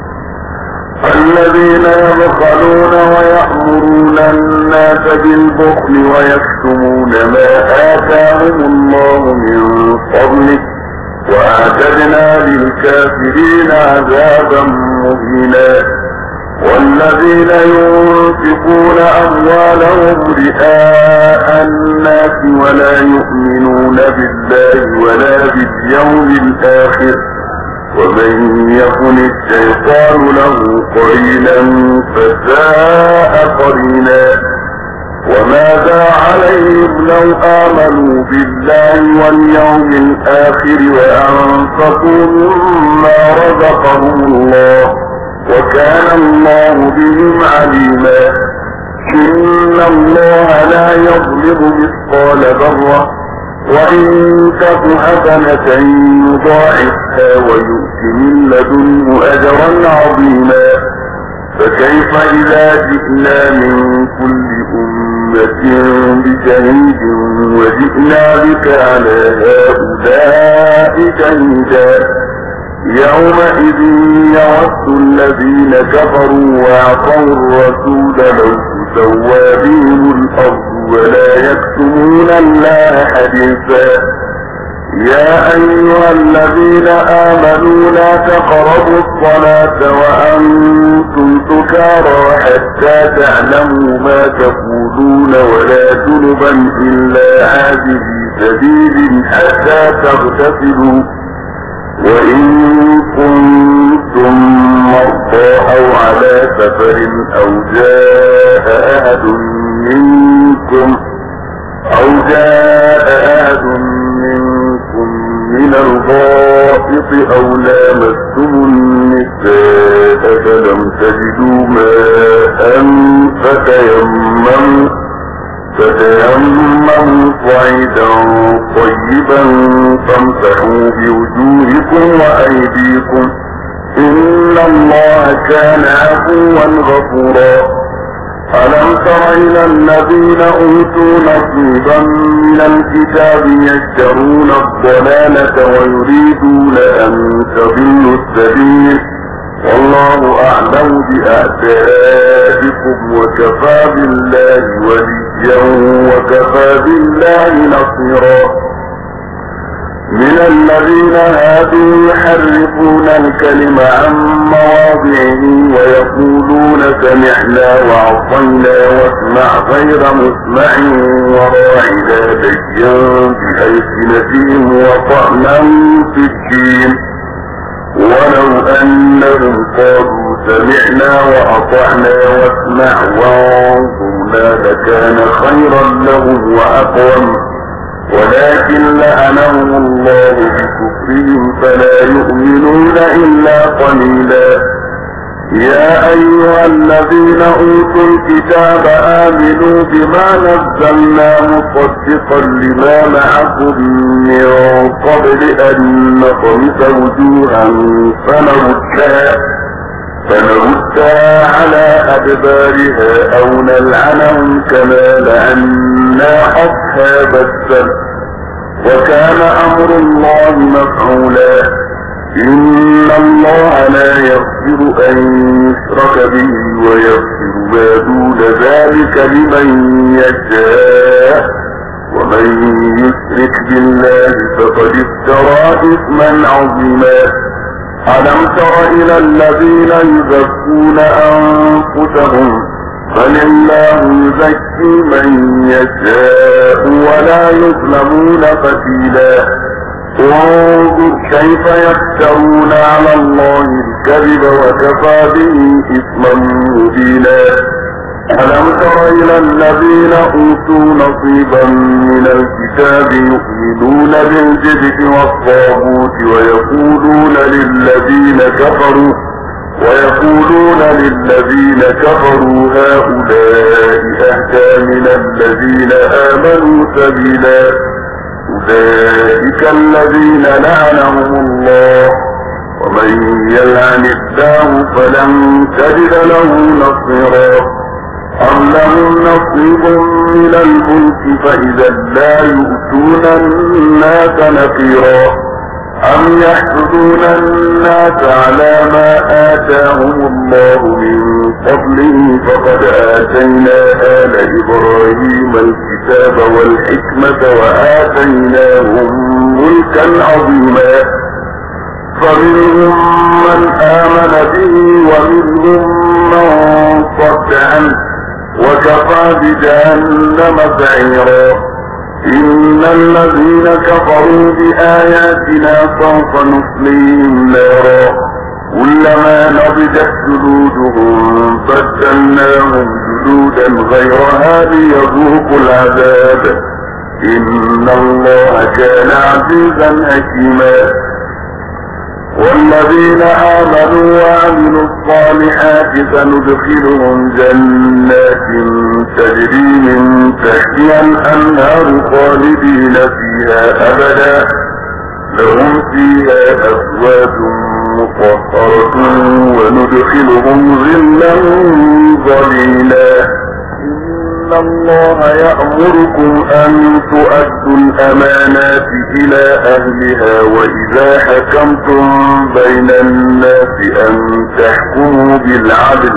الذين يبخلون ويأمرون الناس بالبخل ويكتمون ما آتاهم الله من فضله وأعتدنا للكافرين عذابا مهينا والذين ينفقون أموالهم رئاء الناس ولا يؤمنون بالله ولا باليوم الآخر ومن يكن الشيطان له قرينا فساء قرينا وماذا عليهم لو آمنوا بالله واليوم الآخر وأنفقوا مما رزقهم الله وكان الله بهم عليما إن الله لا يظلم مثقال ذرة وإن تك حسنة يضاعفها ويؤت من لدنه أجرا عظيما فكيف إذا جئنا من كل أمة بشهيد وجئنا بك على هؤلاء شهيدا يومئذ يود الذين كفروا وعصوا الرسول لو تسوى بهم الأرض ولا يكتمون الله حديثا يا أيها الذين آمنوا لا تقربوا الصلاة وأنتم سكارى حتى تعلموا ما تقولون ولا جنبا إلا عابري سبيل حتى تغتسلوا وإن كنتم مرضى أو على سفر أو جاء أحد منكم جاء أحد منكم من الغائط أو لامستم النساء فلم تجدوا ماء فتيمموا صعيدا طيبا فامسحوا بوجوهكم وأيديكم إن الله كان عفوا غفورا. ألم تر إلى الذين أوتوا نصيبا من الكتاب يشترون الضلالة ويريدون أن تضلوا السبيل والله أعلم بأعدائكم وكفى بالله وليا وكفى بالله نصيرا. من الذين هادوا يحرفون الكلم عن مواضعه ويقولون سمعنا وعصينا واسمع غير مسمع وراعنا ليا بألسنتهم وطعنا في الدين ولو أنهم قالوا سمعنا وأطعنا واسمع وانظرنا لكان خيرا لهم وأقوم ولكن لعنهم الله بكفرهم فلا يؤمنون إلا قليلا. يا أيها الذين أوتوا الكتاب آمنوا بما نزلنا مصدقا لما معكم من قبل أن نطمس وجوها فنردها على أدبارها أو نلعنهم كما لعنا أصحاب السبت وكان أمر الله مفعولا. إن الله لا يغفر أن يشرك به ويغفر ما دون ذلك لمن يشاء ومن يشرك بالله فقد افترى إثما عظيما. ألم تر إلى الذين يزكون أنفسهم بل الله يزكي من يشاء ولا يظلمون فتيلا. انظر كيف يفترون على الله الكذب وكفى به إثما مبينا. ألم تر إلى الذين أوتوا نصيبا من الكتاب يؤمنون بالجبت والطاغوت ويقولون للذين كفروا هؤلاء أهدى من الذين آمنوا سبيلا. أولئك الذين لعنهم الله ومن يلعن الله فلن تجد له نصيرا. أم لهم نصيب من الملك فإذا لا يؤتون الناس نقيرا. أم يحسدون الناس على ما آتاهم الله من فضله فقد آتينا آل إبراهيم الكتاب والحكمة وآتيناهم ملكا عظيما. فمنهم من آمن به ومنهم من صد عنه وكفى بجهنم سعيرا. إن الذين كفروا بآياتنا سوف نصليهم نارا كلما نضجت جلودهم بدلناهم جلودا غيرها ليذوقوا العذاب إن الله كان عزيزا حكيما. والذين آمنوا وعملوا الصالحات سندخلهم جنات تجري من تحتها الأنهار خالدين فيها أبدا لهم فيها أزواج مطهرة وندخلهم ظلا ظليلا. إن الله يأمركم أن تؤدوا الأمانات إلى أهلها وإذا حكمتم بين الناس أن تحكموا بالعدل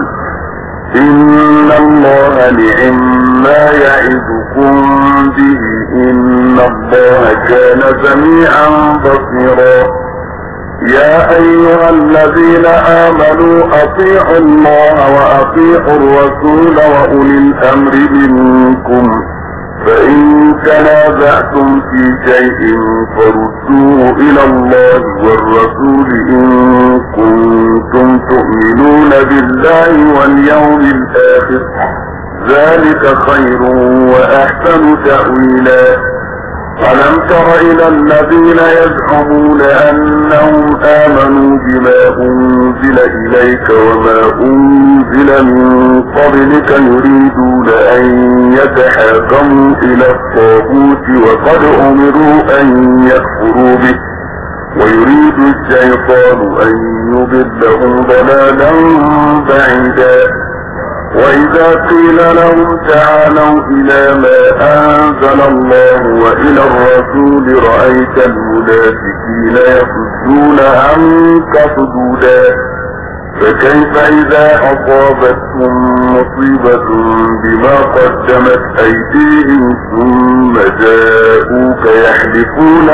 إن الله نعما يعظكم به إن الله كان سميعا بصيرا. يا أيها الذين آمنوا أطيعوا الله وأطيعوا الرسول وأولي الأمر منكم فإن تنازعتم في شيء فردوه إلى الله والرسول إن كنتم تؤمنون بالله واليوم الآخر ذلك خير وأحسن تأويلا ألم تر إلى الذين يزعمون أنهم آمنوا بما أنزل إليك وما أنزل من قبلك يريدون أن يتحاكموا إلى الطاغوت وقد أمروا أن يكفروا به ويريد الشيطان أن يضلهم ضلالا بعيدا وإذا قيل لهم تعالوا إلى ما أنزل الله وإلى الرسول رأيت المنافقين يصدون عنك صدودا فكيف إذا أصابتهم مصيبة بما قدمت أيديهم ثم جاءوك يحلفون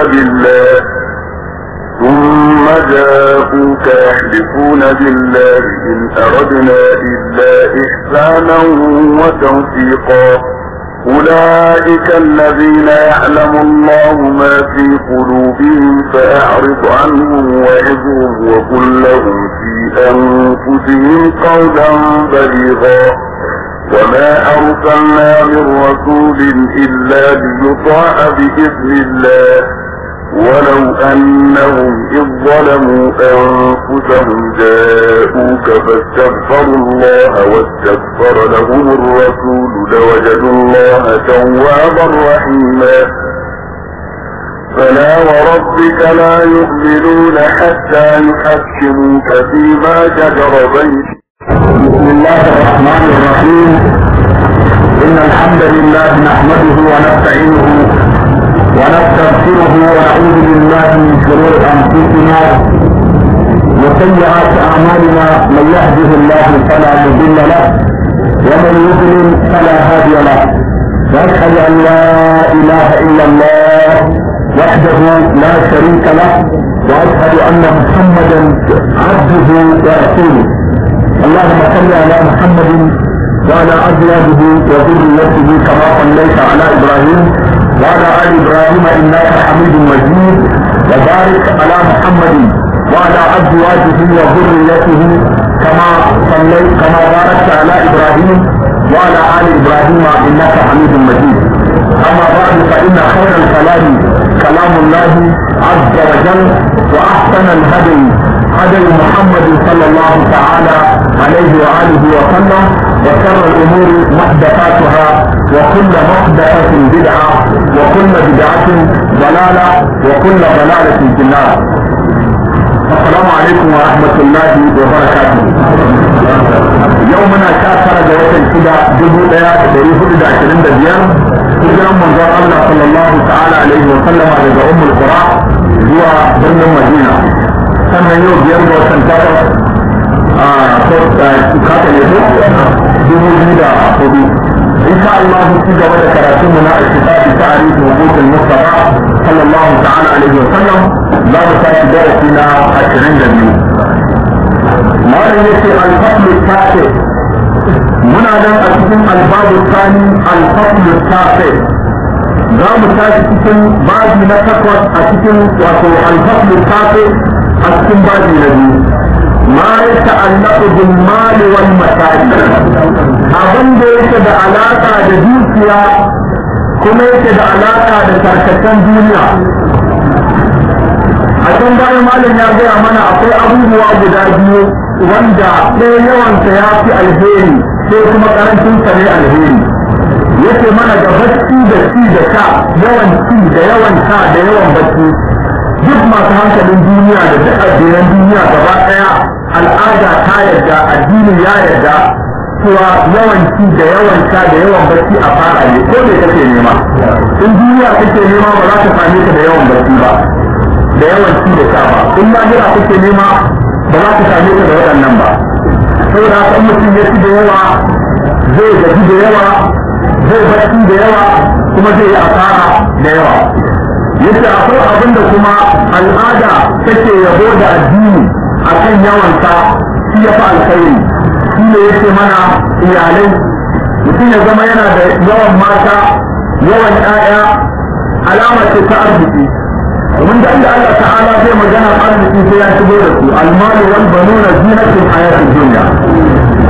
بالله إن أردنا إلا إحسانا وتوفيقا أولئك الذين يعلم الله ما في قلوبهم فأعرض عنهم وعظهم وقل لهم في أنفسهم قولا بليغا وما أرسلنا من رسول إلا ليطاع بإذن الله ولو أنهم إذ ظلموا أنفسهم جاءوك فاستغفروا الله واستغفر لهم الرسول لوجدوا الله توابا رحيما فلا وربك لا يؤمنون حتى يحكموك فيما شجر بينهم. بسم الله الرحمن الرحيم. إن الحمد لله نحمده ونستعينه ونستغفره ونعوذ بالله من شرور أنفسنا وسيئات أعمالنا من يهده الله فلا مضل له ومن يضلل فلا هادي له وأشهد أن لا إله إلا الله وحده لا شريك له وأشهد أن محمدا عبده ورسوله. اللهم صل على محمد وعلى أزواجه وذريته كما صليت على إبراهيم وعلى آل إبراهيم إنك حميد مجيد وبارك على محمد وعلى أزواجه وذريته كما باركت على إبراهيم وعلى آل إبراهيم إنك حميد مجيد. أما بعد فإن خير الكلام كلام الله عز وجل وأحسن الهدي هدي محمد صلى الله تعالى عليه وآله وسلم وشر الأمور محدثاتها وكل محدثة بدعة وكل بدعة ضلالة وكل ضلالة في النار. السلام عليكم ورحمة الله وبركاته. يومنا شاكرا جوة الكدى جبو ديات بريه لدى 25 hijiran manzon Allah sallallahu ta'ala alaihi wa sallam daga Ummul Qura zuwa birnin Madina. Sannan yau 5 ga watan Takwas kata ne ko 2004. Insha Allah ci gaba da karatun mu na al-Kitab ta'rif huquq al-Mustafa sallallahu ta'ala alaihi wa sallam za mu tashi darasi na 22. Malam yace al-fasl al-tafi muna nan a cikin albabu tsani alfaslu tafi za mu tashi cikin babi na 8 a cikin wato alfaslu tafi a cikin babi na 2 ma ya ta'allaqu bil mal wal mata'ib abin da yake da alaka da dukiya kuma yake da alaka da tarkacen duniya. A can bayan malam ya gaya mana akwai abubuwa guda biyu wanda ɗaya yawansa ya fi alheri sai kuma karancin sa ne alheri. Yake mana da bacci da ci da sha, yawan ci da yawan sha da yawan bacci duk masu hankalin duniya da duk addinan duniya gaba ɗaya al'ada ta yarda, addini ya yarda cewa yawan ci da yawan sha da yawan bacci a fara ne ko me kake nema. In duniya kake nema ba za ka same ka da yawan bacci ba da yawan ci da sha ba. In lahira kake nema ba za ka same ka da waɗannan ba. Saboda haka mutum ya ci da yawa zai gaji da yawa zai bacci da yawa kuma zai yi asara da yawa. Yace akwai abin da kuma al'ada take yabo da addini akan yawansa shi ya fi alkhairi. Shi ne yake mana iyalai mutum ya zama yana da yawan mata yawan ƴaƴa alama ce ta arziki. ومن ده الله تعالى زي ما جانا قال في سياسة بولته المال والبنون زينة الحياة الدنيا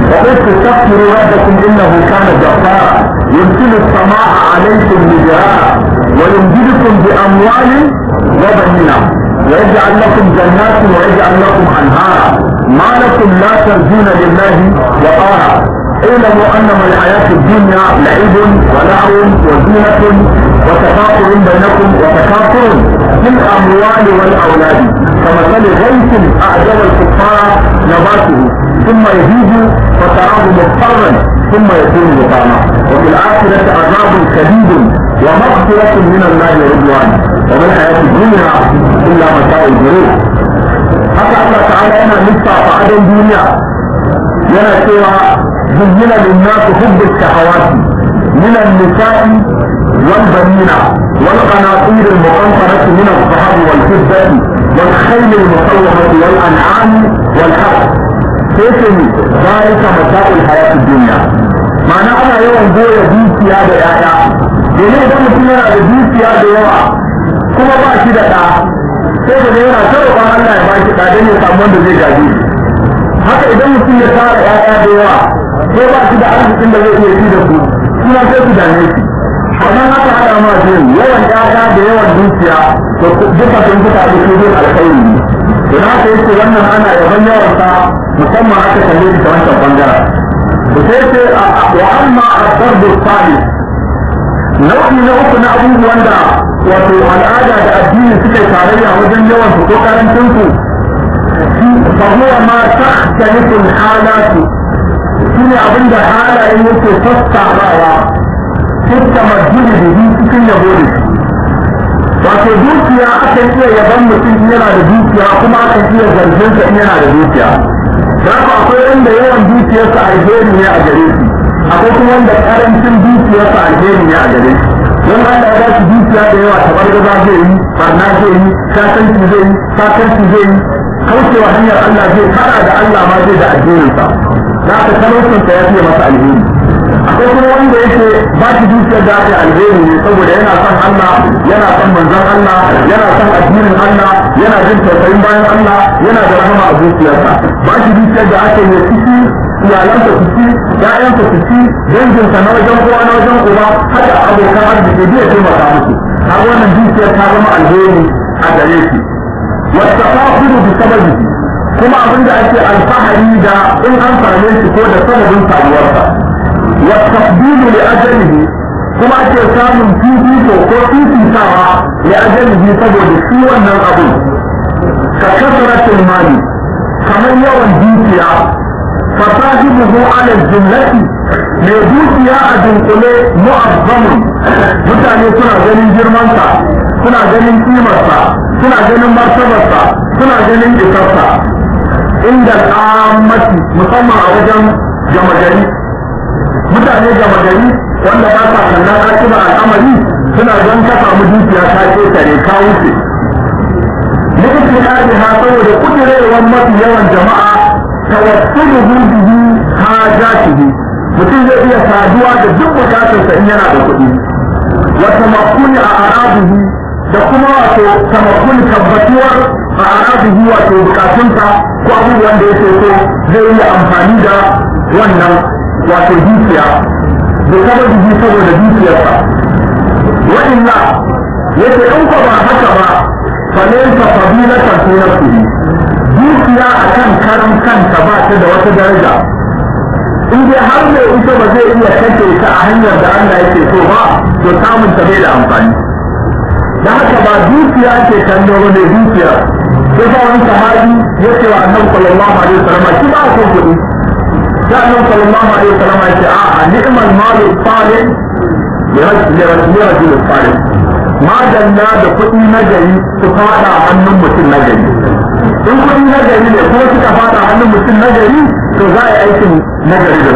وقلت استغفروا ربكم انه كان غفارا يرسل السماء عليكم مدرارا ويمددكم باموال وبنين ويجعل لكم جنات ويجعل لكم انهارا ما لكم لا ترجون لله وقارا اعلموا انما الحياه الدنيا لعب ولهو وزينه وتفاخر بينكم وتكاثر في الاموال والاولاد كمثل غيث اعجب الكفار نباته ثم يهيج فتراه مضطرا ثم يكون مطعما وفي الاخره عذاب شديد ومغفره من الله ورضوان وما الحياه الدنيا الا متاع الغرور. حتى الله تعالى هنا لسه بعد الدنيا yana cewa zuyyina linnasu hubbu shahawati min an-nisa'i wal banina wal qanatir al-muqantarati min al-dhahab wal fiddati wal khayl al-musawwamati wal an'am wal harth sai zalika mata'ul hayat ad-dunya. ma'ana ana yawan goya dukiya da yaya domin idan mutum yana da dukiya da yawa kuma ba shi da ɗa sai da yana ta roƙon Allah ya ba shi ɗa don ya samu wanda zai gaji. haka idan mutum ya tara ƴaƴa da yawa ko ba shi da arzikin da zai iya ci da su suna sai su dame shi amma haka ana ma ce yawan ƴaƴa da yawan dukiya to duka sun fita da su zai alkhairi ne to na haka yake wannan ana yaban yawansa musamman aka kalle shi ta wancan bangaren to sai ce wa amma asardu salih nau'i na uku na abubuwan da wato al'ada da addini suke tarayya wajen yawan su ko karancin su فهو ما تختلف الحالات shine abin da halayen yake sassaɓawa fuska masjidi da bi cikin yabo da shi wato dukiya akan iya yaban mutum yana da dukiya kuma akan iya zargin sa in yana da dukiya da haka akwai wanda yawan dukiyarsa alheri ne a gare shi akwai kuma wanda karancin dukiyarsa alheri ne a gare shi don Allah ya ba shi dukiya da yawa tabargaza zai yi barna zai yi sakanci zai yi sakanci zai yi kaucewa hanyar Allah zai fara da Allah ma zai da addininsa za ka talaucinsa ya fiye masa alheri akwai kuma wanda yake ba shi dukiyar da aka alheri ne saboda yana son Allah yana son manzon Allah yana son addinin Allah yana jin tausayin bayan Allah yana da rahama a zuciyarsa ba shi dukiyar da aka yi ciki iyalansa su ci ƴaƴansa su ci danginsa na wajen kowa na wajen uba haka abokan arziki zai taimaka musu kaga wannan dukiyar ta zama alheri a gare shi والتفاخر بسببه كما عند أتي الفحري دا إن أنفر منك كود سبب سعوارها والتفضيل لأجله كما أتي سامن فيه وفيه ساعة لأجله سبب سوى النغض ككثرة المال كما يوم ديكيا فصاحبه على الجملة لديكيا أجنقله معظم mutane suna ganin girmansa suna ganin kimarsa suna ganin martabarsa suna ganin isarsa inda al'ammati musamman a wajen gama gari mutane gama gari wanda ba sa kallon akibar al'amari suna don ka samu dukiya ta ketare ka wuce mutum ya ne ha saboda kudirewar mafi yawan jama'a tawassuluhu bihi hajatihi mutum zai iya saduwa da duk bukatarsa in yana da kuɗi وتمكن أعراضه da kuma wato tamakkun tabbatuwar a arabihi wato bukatunsa ko abubuwan da yake so zai yi amfani da wannan wato dukiya da sababi saboda dukiyarsa wa illa yace in ko ba haka ba falaysa fadilatan fi nafsihi dukiya akan karan kanta ba ta da wata daraja in dai har ne ita ba zai iya kashe ta a hanyar da Allah yake so ba to samun ta bai da amfani da haka ba dukiya ce kallo ba ne dukiya sai ba wani sahabi ya ce wa annabi sallallahu alaihi wasallam shi ba son kuɗi sai annabi sallallahu alaihi wasallam ya ce a'a ni'mal malu salih li rajul salih ma dalla da kuɗi na gari su fada hannun mutum na gari in kuɗi na gari ne kuma suka fada hannun mutum na gari to za a yi aikin na gari da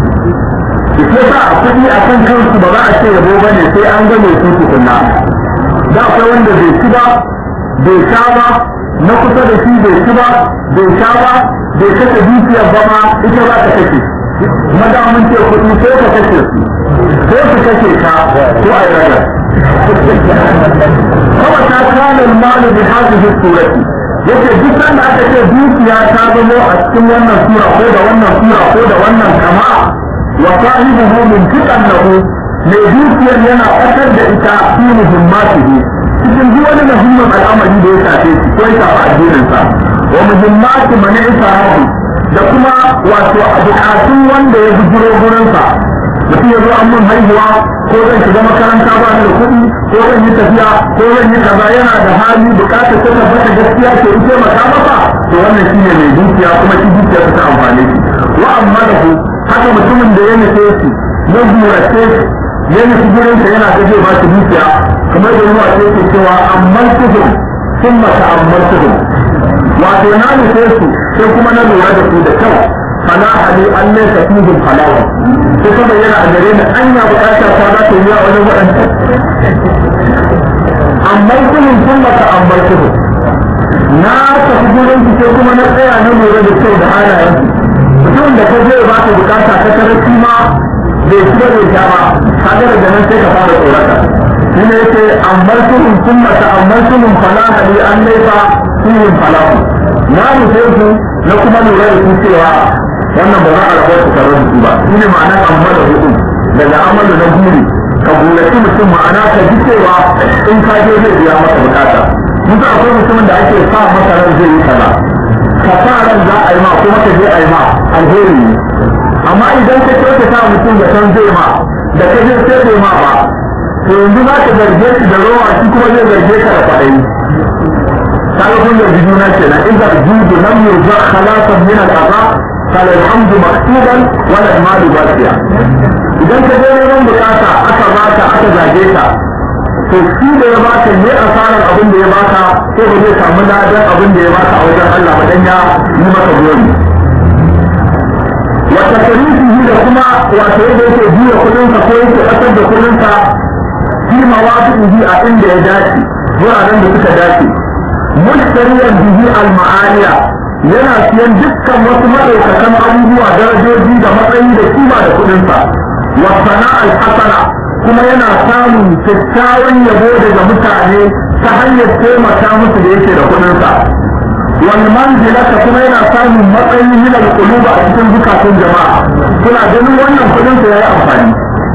su ke sa a kuɗi a kan kansu ba za a ce yabo ba ne sai an gane su tukunna da akwai wanda bai ci ba bai sha ba na kusa da shi bai ci ba bai sha ba bai kashe dukiyar ba ma ita za ta kashe maza mun ce kuɗi sai ka kashe su sai su kashe ka ko a yi ragar kawai ta kanin malu bi hasihi surati yake duk sanda aka ce dukiya ta zamo a cikin wannan sura ko da wannan sura ko da wannan kama wa sahibuhu min fitan lahu mai dukiyar yana ƙasar da ita fi muhimmatihi cikin duk wani muhimmin al'amari da ya shafe shi ko ya shafi addininsa wa muhimmati mani isra'ahu da kuma wato bukatun wanda ya bujiro gurinsa mutum ya zo an mun haihuwa ko zan shiga makaranta ba ni da kuɗi ko zan yi tafiya ko zan yi kaza yana da hali bukatar ta tabbata gaskiya ce in taimaka masa to wannan shine mai dukiya kuma shi dukiya ta amfane shi wa amma da ku haka mutumin da ya nufe shi ya gurace shi ya nufi gurinsa yana da zai ba shi dukiya kamar da ruwa ce ke cewa amman tuhum sun mata amman tuhum wato na nufe su sai kuma na lura da su da kyau fala hali an laisa fihim halawa sai kuma yana a gare ni anya bukata ta za ta yi a wajen waɗanda amman tuhum sun mata amman tuhum na tafi gurin su sai kuma na tsaya na lura da kyau da halayen mutum da ka zai ba ka bukata ta tarafi ma bai shiga bai sha ba kaga daga nan sai ka fara tsorata shi ne yake ammartuhum thumma ta'ammartuhum fala hadi an laifa fihim falahu na nufe su na kuma lura da su cewa wannan ba za a rabar su tare da su ba shi ne ma'anar ammala hukum daga amalu na guri ka gurace mutum ma'ana ka ji cewa in ka je zai biya maka bukata mutum akwai mutumin da ake sa masa ran zai yi kaza ka sa ran za a yi ma kuma ka je a yi ma alheri ne amma idan ka kyauta sa mutum da san zai ma da ka je sai bai ma ba to yanzu za ka zarge shi da rawa shi kuma zai zarge ka da kwaɗayi kaga kun zargi juna kenan in zargi lam yurza khalasan min al-qada qala alhamdu maktuban wa al-malu baqiya idan ka je neman bukata aka baka aka zage ka to shi da ya baka ne asarar abin da ya baka ko ba zai samu ladan abin da ya baka a wajen Allah ba dan ya yi maka gori wata tarihi da kuma wato yadda yake biya kudinsa ko yake kasar da kudinsa fi mawadihi a inda ya dace wuraren da suka dace mushtariyan bihi al-ma'aliya yana siyan dukkan wasu madaukakan abubuwa darajoji da matsayi da kima da kudinsa wa sana'al hasana kuma yana samun kyakkyawan yabo daga mutane ta hanyar taimaka musu da yake da kudinsa wal manzilata kuma yana samun matsayi min al-qulub a cikin zukatun jama'a kuna ganin wannan kudin sa yayi amfani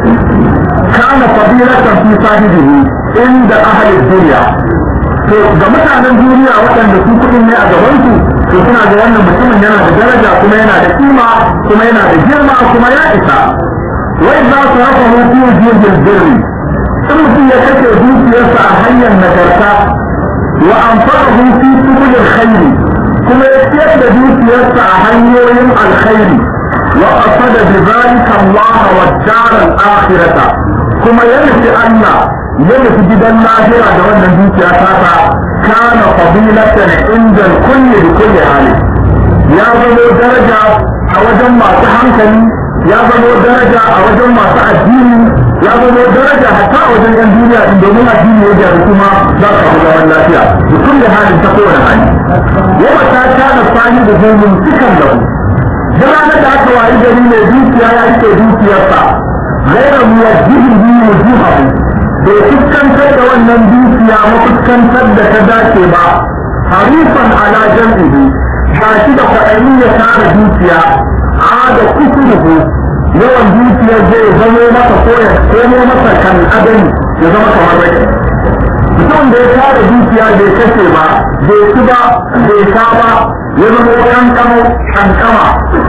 kana fadilatan fi sahibihi inda ahli dunya to ga mutanen duniya waɗanda su kudin ne a gaban su to suna ga wannan mutumin yana da daraja kuma yana da kima kuma yana da girma kuma ya isa wa idza sarafahu fi wujudil birri in mutum ya kace dukiyarsa a hanyar nagarta wa anfaqahu fi subil khair kuma ya ciyar da dukiyarsa a hanyoyin alkhairi wa qasada bi zalika Allah wa dar al-akhirah kuma ya nufi Allah ya nufi gidan lahira da wannan dukiya ta kana fadilatan inda kulli bi kulli hali ya zama daraja a wajen masu hankali ya zama daraja a wajen masu addini ya zama daraja hatta a wajen yan duniya din domin addini ya gyaru kuma za ka fi zaman lafiya da kulle halin ta kowane hali yaba ta kana sani da zulmin cikan da ku da ranar da aka wayi gari mai dukiya ya rike dukiyarsa gaira muwajjihin biyu wujuhahu bai fuskantar da wannan dukiya mafuskantar da ta dace ba harifan ala jam'ihi ba shi da kwaɗayi ya tara dukiya da kusuruhu yawan dukiyar zai zamo masa ko ya komo masa kan adani ya zama kamar rai mutum da ya tara dukiya bai kashe ba bai ci ba bai sha ba ya zama kankama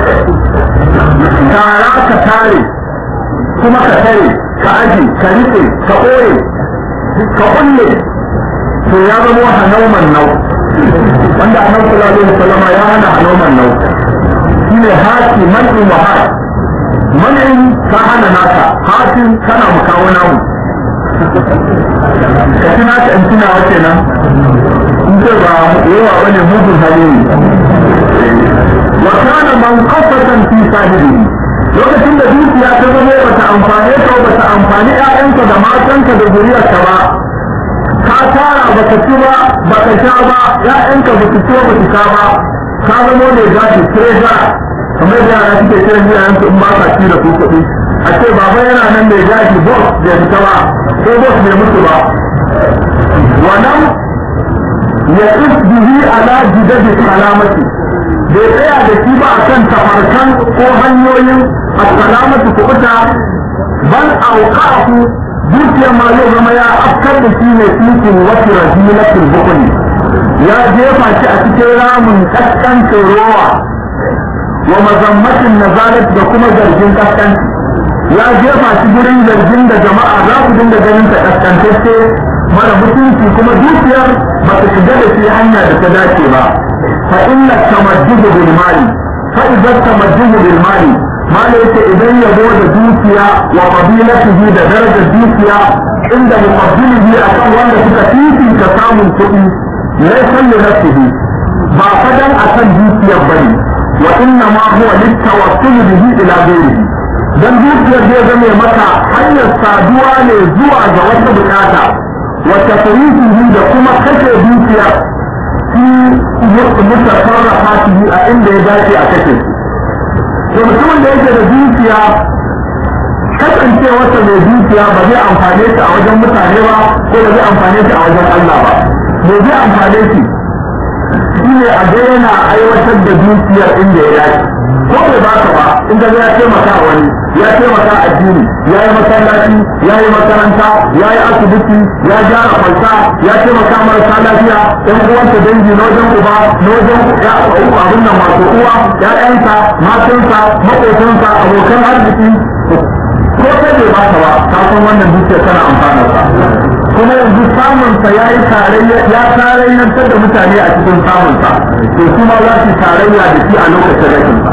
tara ka tare kuma ka tare ka aji ka rike ka ɓoye ka kulle to ya zama hanauman nau wanda annabi sallallahu alaihi wasallam ya hana hanauman nau shine haki man'in wa haki man'in ka hana naka hakin kana mu kawo namu ka tuna ka in tuna wace nan in ce ba yawa bane mugun hali ne wa kana man qasatan fi sahibi lokacin da dukiya ta zama bata amfane ka bata amfani ƴaƴanka da matanka da zuriyarka ba ka tara baka ci ba baka sha ba ƴaƴanka ba su ci ba su sha ba ka zama ne gashi treasure kamar da yara suke kiran iyayensu in ba ka ci da su kuɗi a ce baba yana nan mai gashi boss bai fita ba ko boss bai mutu ba wannan ya isbihi ala jidadi salamati bai tsaya da shi ba akan tafarkan ko hanyoyin assalamatu kuɓuta bal auqahu dukiyar ma zai zama ya afkar da shi ne cikin wata rahilatul bukuli ya jefa shi a cikin ramin kaskancin rowa wa mazammatin nazalat da kuma zargin kaskanci ya jefa shi gurin zargin da jama'a za su dinga ganin ta kaskantacce mara mutunci kuma dukiyar ba ta shiga da shi hanya da ta dace ba fa inna tamaddudu bil mali fa idza tamaddudu bil mali mali yake idan yabo da dukiya wa qabilatihi da darajar dukiya inda muqaddimihi akan wanda suka fifita samun kuɗi laysa li nafsihi ba fadan akan dukiyar bane wa inna ma huwa litawassul bihi ila ghayrihi dan dukiyar zai zame maka hanyar saduwa ne zuwa ga wata bukata wa tafrihihi da kuma kashe dukiya fi mutasarrafatihi a inda ya dace a kashe to mutumin da yake da dukiya kasance wata mai dukiya ba zai amfane shi a wajen mutane ba ko ba zai amfane shi a wajen Allah ba me zai amfane shi shine a ga yana aiwatar da dukiyar inda ya dace ko bai ba ka ba in ka ya taimaka wani ya taimaka addini ya yi masallaci ya yi makaranta ya yi asibiti ya gyara kwalta ya taimaka marasa lafiya ɗan uwansa dangi na wajen uba na wajen abin nan masu uwa ƴaƴansa matansa maƙotansa abokan arziki ko kai bai ba ka ba ka san wannan dukiyar tana amfanarsa kuma yanzu samunsa ya yi tarayyantar da mutane a cikin samunsa to kuma za su tarayya da shi a lokacin rashinsa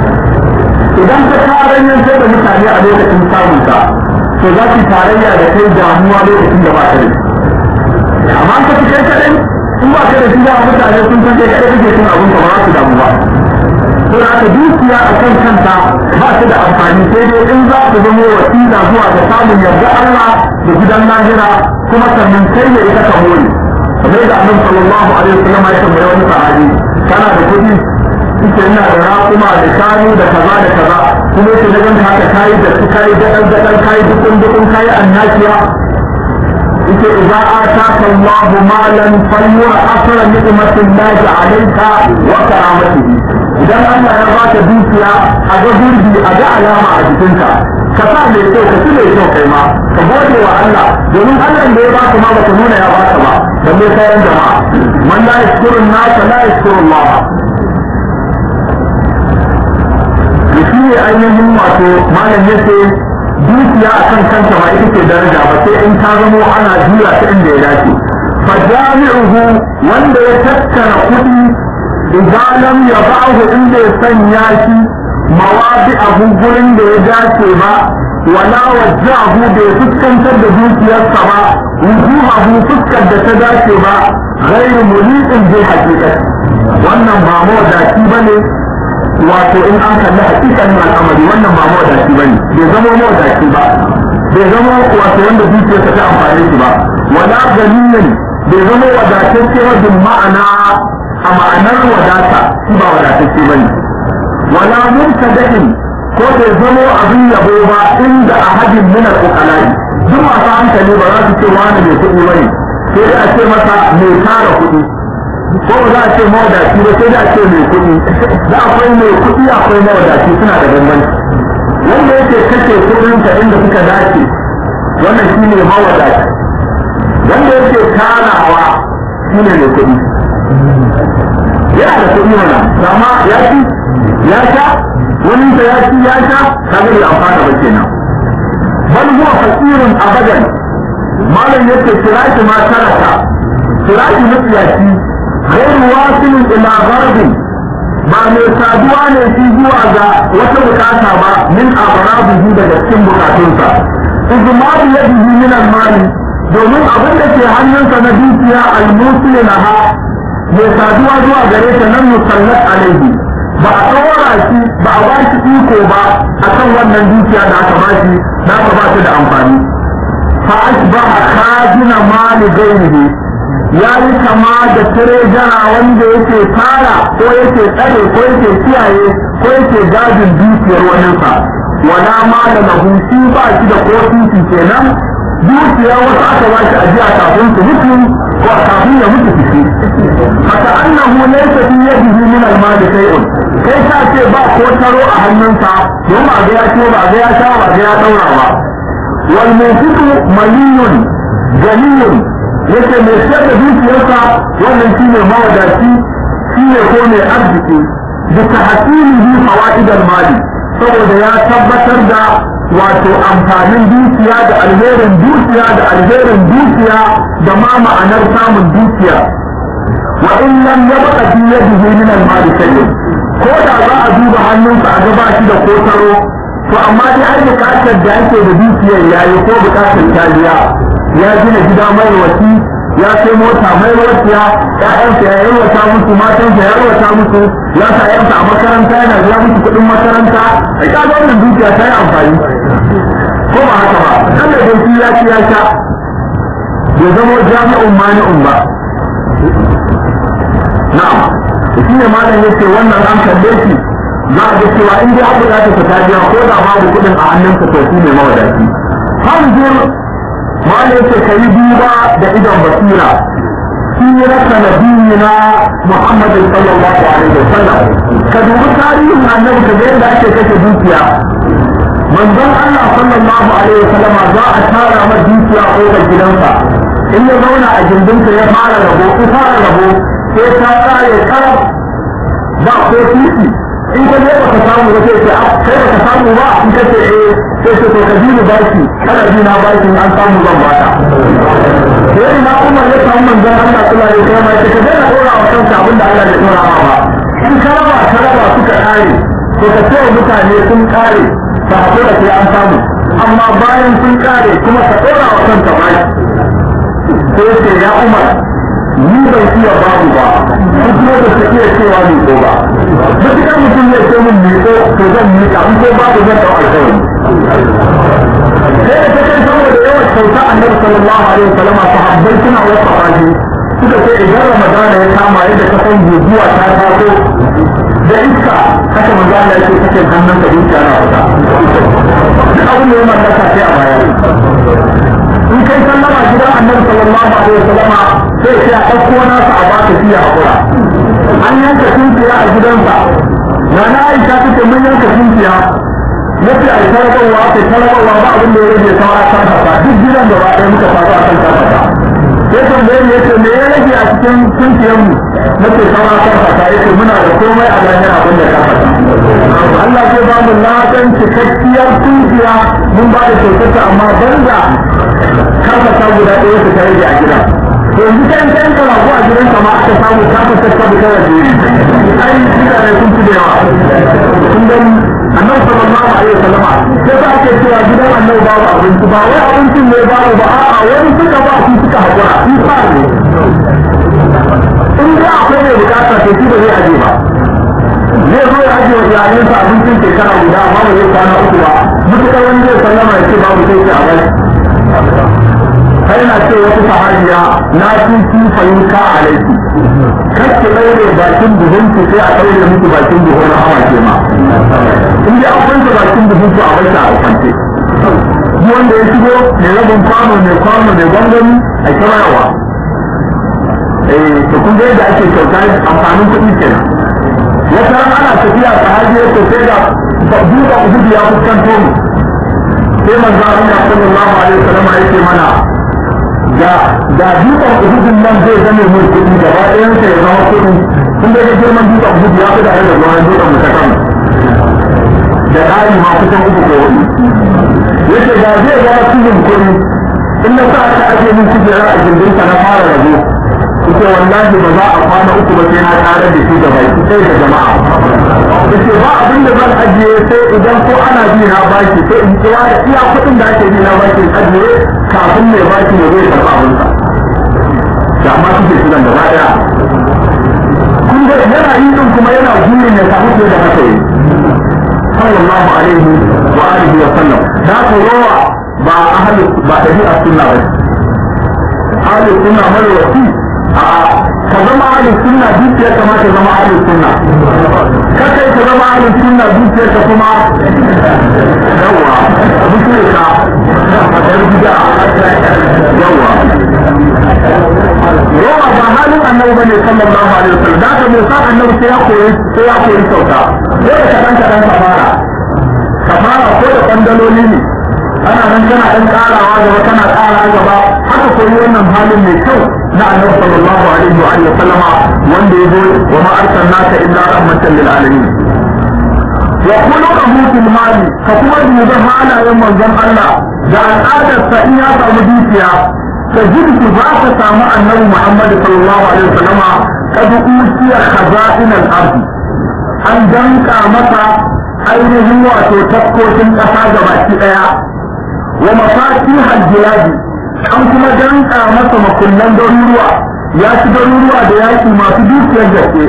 idan ka tarayyantar da mutane a lokacin samunsa to za su tarayya da kai damuwa lokacin da ba ka da shi amma ka fi kai kaɗai in ba ka da shi da mutane sun san kai kaɗai kake cin abin ka ba za su damu ba to da aka dukiya a kan kanta ba su da amfani sai dai in za ku zama wasila zuwa ga samun yarda Allah da gidan lahira kuma sannan kai ne ita ka more kamar da annabi sallallahu alaihi wasallam ya tambaye wani sahabi kana da kuɗi ita ina da raƙuma da shanu da kaza da kaza kuma yake da ganta haka kayi da su kayi daɗan kayi dukun kayi annakiya yake idza ataka Allahu malan falyura asra ni'matillahi alayka wa karamatihi idan Allah ya baka dukiya a ga gurbi a ga alama a jikinka ka sa mai kyau ka ci mai kyau kai ma ka gode wa Allah domin Allah da ya baka ma baka nuna ya baka ba dan mai sauran jama'a man la yashkuru an-nas la yashkuru Allah shi ne ainihin wato malam yace dukiya akan kanta ba ita ce daraja ba sai in ta zamo ana juya ta inda ya dace fa jami'uhu wanda ya tattara kuɗi idan lam yaba'ahu inda ya sanya shi mawadi'ahu gurin da ya dace ba wala wajjahu bai fuskantar da dukiyarsa ba wujuhahu fuskar da ta dace ba ghairu muliqin bil haqiqati wannan ba mawadaci bane wato in an kalli hakikanin al'amari wannan ba mawadaci bane bai zama mawadaci ba bai zama wato wanda dukiyarsa ta amfane shi ba wala ganiyan bai zama wadatacce ba bin ma'ana a ma'anar wadata shi ba wadatacce bane wala mubtada'in ko bai zama abin yabo ba inda ahadin min al-uqala'i duk masu hankali ba za su ce wani mai kuɗi bane sai dai a ce masa mai tara kuɗi ko ba za a ce mawadaci ba sai da a ce mai kuɗi da akwai mai kuɗi akwai mawadaci suna da bambanci wanda yake kashe kuɗinsa inda suka dace wannan shi ne mawadaci wanda yake tarawa shi ne mai kuɗi yana da kuɗi mana amma ya ci ya sha wani ta ya ci ya sha kaga bai amfana ba kenan bal huwa fasirun abadan malam yake kirashi ma taraka kirashi matsiyaci غير واصل الى غرض ba mai saduwa ne shi zuwa ga wata bukata ba min aghrabihi daga cikin bukatunsa izmaru yadihi min al-mali domin abin da ke hannunsa na dukiya al-musil laha mai saduwa zuwa gare ta nan musallat alaihi ba a tsawara shi ba a ba shi iko ba akan wannan dukiya da aka ba shi da aka ba shi da amfani fa asbaha khazina mali ghairihi ya yi kama da tirejara wanda yake fara ko yake tsare ko yake kiyaye ko yake gadin dukiyar waninsa wala ma da lahusi ba shi da kofinci kenan dukiyar wasu aka ba shi ajiya kafin su mutu ko kafin ya mutu fiki ko taro a hannunsa don ba ga ya ce ba ga ya sha ba ga ya daura ba wal mufitu maliyun ganiyun yake mai sayar da dukiyarsa wannan shine mawadaci shine ko mai arziki da tahsilihi fawaidal mali saboda ya tabbatar da wato amfanin dukiya da alherin dukiya da alherin dukiya da ma ma'anar samun dukiya wa in lam yabqa fi yadihi min al-mali shay'un ko da za a duba hannunsa a gaba shi da kotaro to amma dai ai bukatar da ake da dukiyar yayi ko bukatar taliya ya gina gida mai wasi ya sai mota mai wasiya ƴaƴansa ya yalwata musu matansa ya yalwata musu ya sa ƴaƴansa a makaranta yana biya musu kuɗin makaranta ai ka ga wannan dukiya ta yi amfani ko ba haka ba kan da dai ya ci ya sha bai zama jami'un mani'un ba na'am shi ne malam yace wannan an kalle shi za a ga cewa in dai abu da ta tajiya ko da babu kuɗin a hannunsa to shi ne mawadaci hanzur malam yace kai duba da idon basira sirata nabiyina Muhammad sallallahu alaihi wasallam ka dubi tarihin annabi ka ga yadda ake kashe dukiya manzon Allah sallallahu alaihi wasallam za a tara ma dukiya ko da gidansa in ya zauna a gindinsa ya fara rabo sai ta kare karab ba ko titi in ka je baka samu ba sai ce kai baka samu ba in ka ce sai ce to ka bi ni baki kana bi na baki an samu zan bata sai na Umar ya samu manzon Allah sallallahu alaihi wasallam ya ce ka daina dora wa kanka abin da Allah ya dora ma ba in ka raba suka kare to ka ce mutane sun kare ba hakura sai an samu amma bayan sun kare kuma ka dora wa kanka baki sai ce ya Umar ni bai iya babu ba kuma da su iya cewa ni ko ba dukkan mutum ya ce mun ni ko to zan ni ka ko babu zan dau alƙawari sai da kai saboda yawan kyauta annabi sallallahu alaihi wasallam sahabbai suna wasa fashi suka ce idan ramadana ya kama yadda ka san guguwa ta taso da iska haka manzo Allah yake kace hannun ka dukiya na fita duk abin da ya mallaka sai a baya in kai sallama gidan annabi sallallahu alaihi wasallama sai sai a ɗauko nasa a baka fiye a kura an yanka tunkiya a gidansa na Aisha take mun yanka tunkiya yace ai tarabawa ba abin da ya rage saura ta fata duk gidan da ba ɗaya muka faru a kan ta fata sai tambaye ne yace me ya rage a cikin tunkiyar mu nace saura ta fata yace muna da komai a lahira abin da ta fata Allah zai ba mu ladan cikakkiyar tunkiya mun ba da kyautarta amma banza karfata guda ɗaya su ta rage a gida to yanzu kan karabu a gidan ka ma aka samu ta fata ta bi kawai ai mutane sun fi da yawa sun gani annabi sallallahu alaihi wasallama sai ba ake cewa gidan annabi babu abinci ba wai abincin ne babu ba a'a wani suka ba su suka hakura shi fa ne in dai akwai mai bukata to shi ba zai aje ba zai zo ya aje wa iyalinsa abincin shekara guda amma ba zai kwana uku ba mutukar wani zai sallama ya ce babu sai ce a bai kai na ce wata sahabiya na tuki fahimta a laifi kacce ɗaure bakin buhunki sai a ɗaure muku bakin buhun hawa ke ma in dai akwai ta bakin buhunki a wata a kwance wanda ya shigo mai rabin kwano mai gwangwani a kirawa to kun ga yadda ake kyauta amfanin kuɗi kenan wata ran ana tafiya sahabiya to sai da duka ubudu ya fuskanto mu sai manzo Allah sallallahu alaihi wasallam yake mana da dukan uhudun nan zai zame mai kuɗi gaba ɗayan sa ya zama kuɗi kun da ga girman dukan uhud ya fi da da ruwan dukan mutakan da ɗari ma kusan uku ko hudu yace da zai zama cikin kuɗi in na sa aka ake min kujera a gindinsa na fara rabo ita wallahi ba za a kwana uku ba sai na ƙarar da shi gaba sai da jama'a yace ba abin da zan ajiye sai idan ko ana bi na baki sai in kira da iya kuɗin da ake bi na baki ajiye kafin mai baki ya zai karɓa abinsa da amma suke shi nan gaba ɗaya kun ga yana yi din kuma yana juyin ya samu sai da haka yi sallallahu alaihi wa alihi wa sallam da ku rowa ba ahli ba dabi'a sunna ba ahli sunna mai wasi a ka zama ahlus sunna dukiya kamata zama ahlus sunna kakai ka zama ahlus sunna dukiya ka kuma yawa musulunta da bid'a yawa yawa ba halin annabi bane sallallahu alaihi wasallam da ka musa annabi sai ya koyi sauta ko da kaɗan ka fara ko da kwandaloli ne ana nan kana ɗan ƙarawa gaba kana ƙara gaba haka koyi wannan halin mai kyau na annabi sallallahu alaihi wa sallama wanda ya zo wa ma arsalnaka illa rahmatan lil alamin wa khuluquhu fil mali ka kuma duba halayen manzon Allah da al'adarsa in ya samu dukiya تجد ذات سامع النبي محمد صلى الله عليه وسلم قد أوتي خزائن الأرض أن جنك متى أينه وتتكو تنقصى جبعتي أيا ومفاتيح الجلاد أن كما جنك متى مكلن ضروروا ياتي ضروروا دياتي ما تدوك يجاتي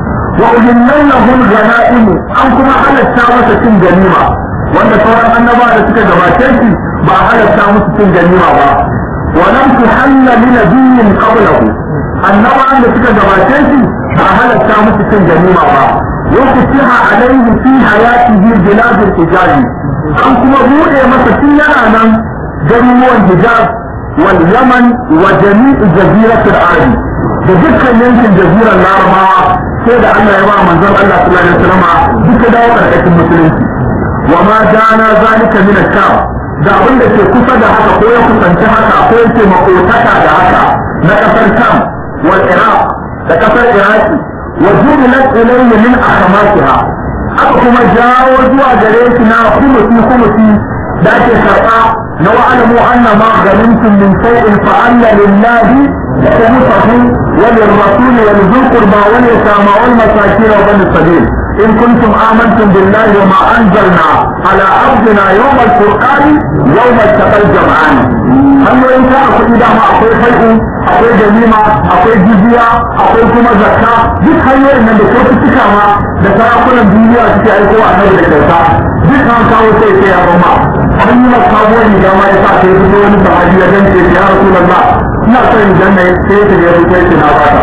وأجنن لهم الغنائم أن كما على الشاوة تن جنيمة وأن سورة النبي لسك جبعتي با على الشاوة تن جنيمة ولم تحل لنبي قبله النوع عند فكرة جباتيسي فهل التامس في جميع وفتح عليه في حياته بلاد الحجاز أنكم أبوه مسكينا أنا جميع الحجاز واليمن وجميع جزيرة العرب بذكر يمكن جزيرة العربية سيدة الله يبقى منظر الله صلى الله عليه وسلم بكذا وقت المسلمين وما جانا ذلك من الشام da abin da ke kusa da haka ko ya kusanci haka ko yake makotaka da haka na kasar Sham wal Iraq da kasar Iraki wa jubilat ilayhi min ahmatiha aka kuma jawo zuwa gare shi na kumusi da ake karɓa na wa'alamu anna ma ganimtum min shay'in fa anna lillahi khumsahu wa lirrasuli wa lidhil qurba wa lil yatama wal masakin wa bani sabil إن كنتم آمنتم بالله وما أنزلنا على عبدنا يوم الفرقان يوم التقى الجمعان. هل إن كان إذا ما أقول خير أقول جميمة أقول جزية أقول كما زكاة جد خير إن بكرة تكاما لترى كل الدنيا تتعلقوا عنه لكذا جد هم كانوا سيكي يا رمى أن يمكابوني كما يساكي يقولون بحاجية جنسي يا رسول الله لا سيد جنة سيكي يرسيكي ناباتا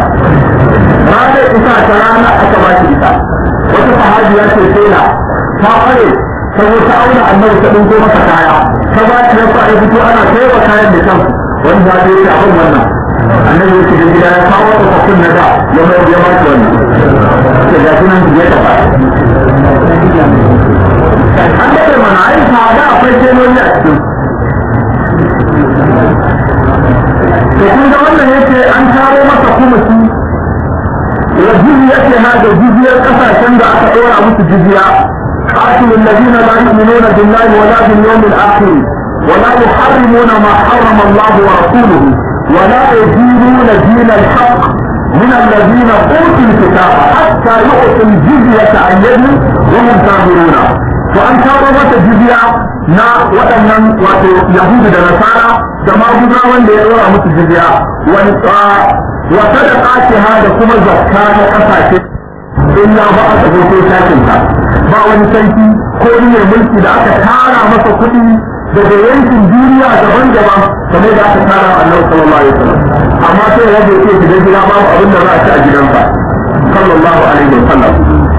هذا إساء ترانا أكباتي إساء wata sahabiya ce tela ta fare saboda ta auna annabi ta dinko masa kaya ta ba ta yasa ya fito ana kaiwa kayan da kan wanda ya yi abin wannan annabi yake da gida ya kawo ta kafin na da ya mai ya ba ta wannan ta ga sunan ya ta fara an da mana ai sahaba akwai keloli a cikin to kun ga wannan yake an taro masa kumusi وجزية هذا جزية قصة شند أتطور أبوك جزية قاتل الذين لا يؤمنون بالله ولا باليوم الآخر ولا يحرمون ما حرم الله ورسوله ولا يدينون دين الحق من الذين أوتوا الكتاب حتى يؤتوا الجزية عن يد وهم كافرون وأن كرمت الجزية نا وأن يهود ونصارى كما جزاوا ليروا أبوك الجزية وصدقاتها da kuma zakka na kasashe illa ba a tsagoto sakin ta ba wani sarki ko ne mulki da aka tara masa kuɗi daga yankin duniya daban-daban kamar da aka tara Allah sallallahu alaihi wasallam amma sai wanda yake gidan gida babu abin da za a ci a gidansa sallallahu alaihi wasallam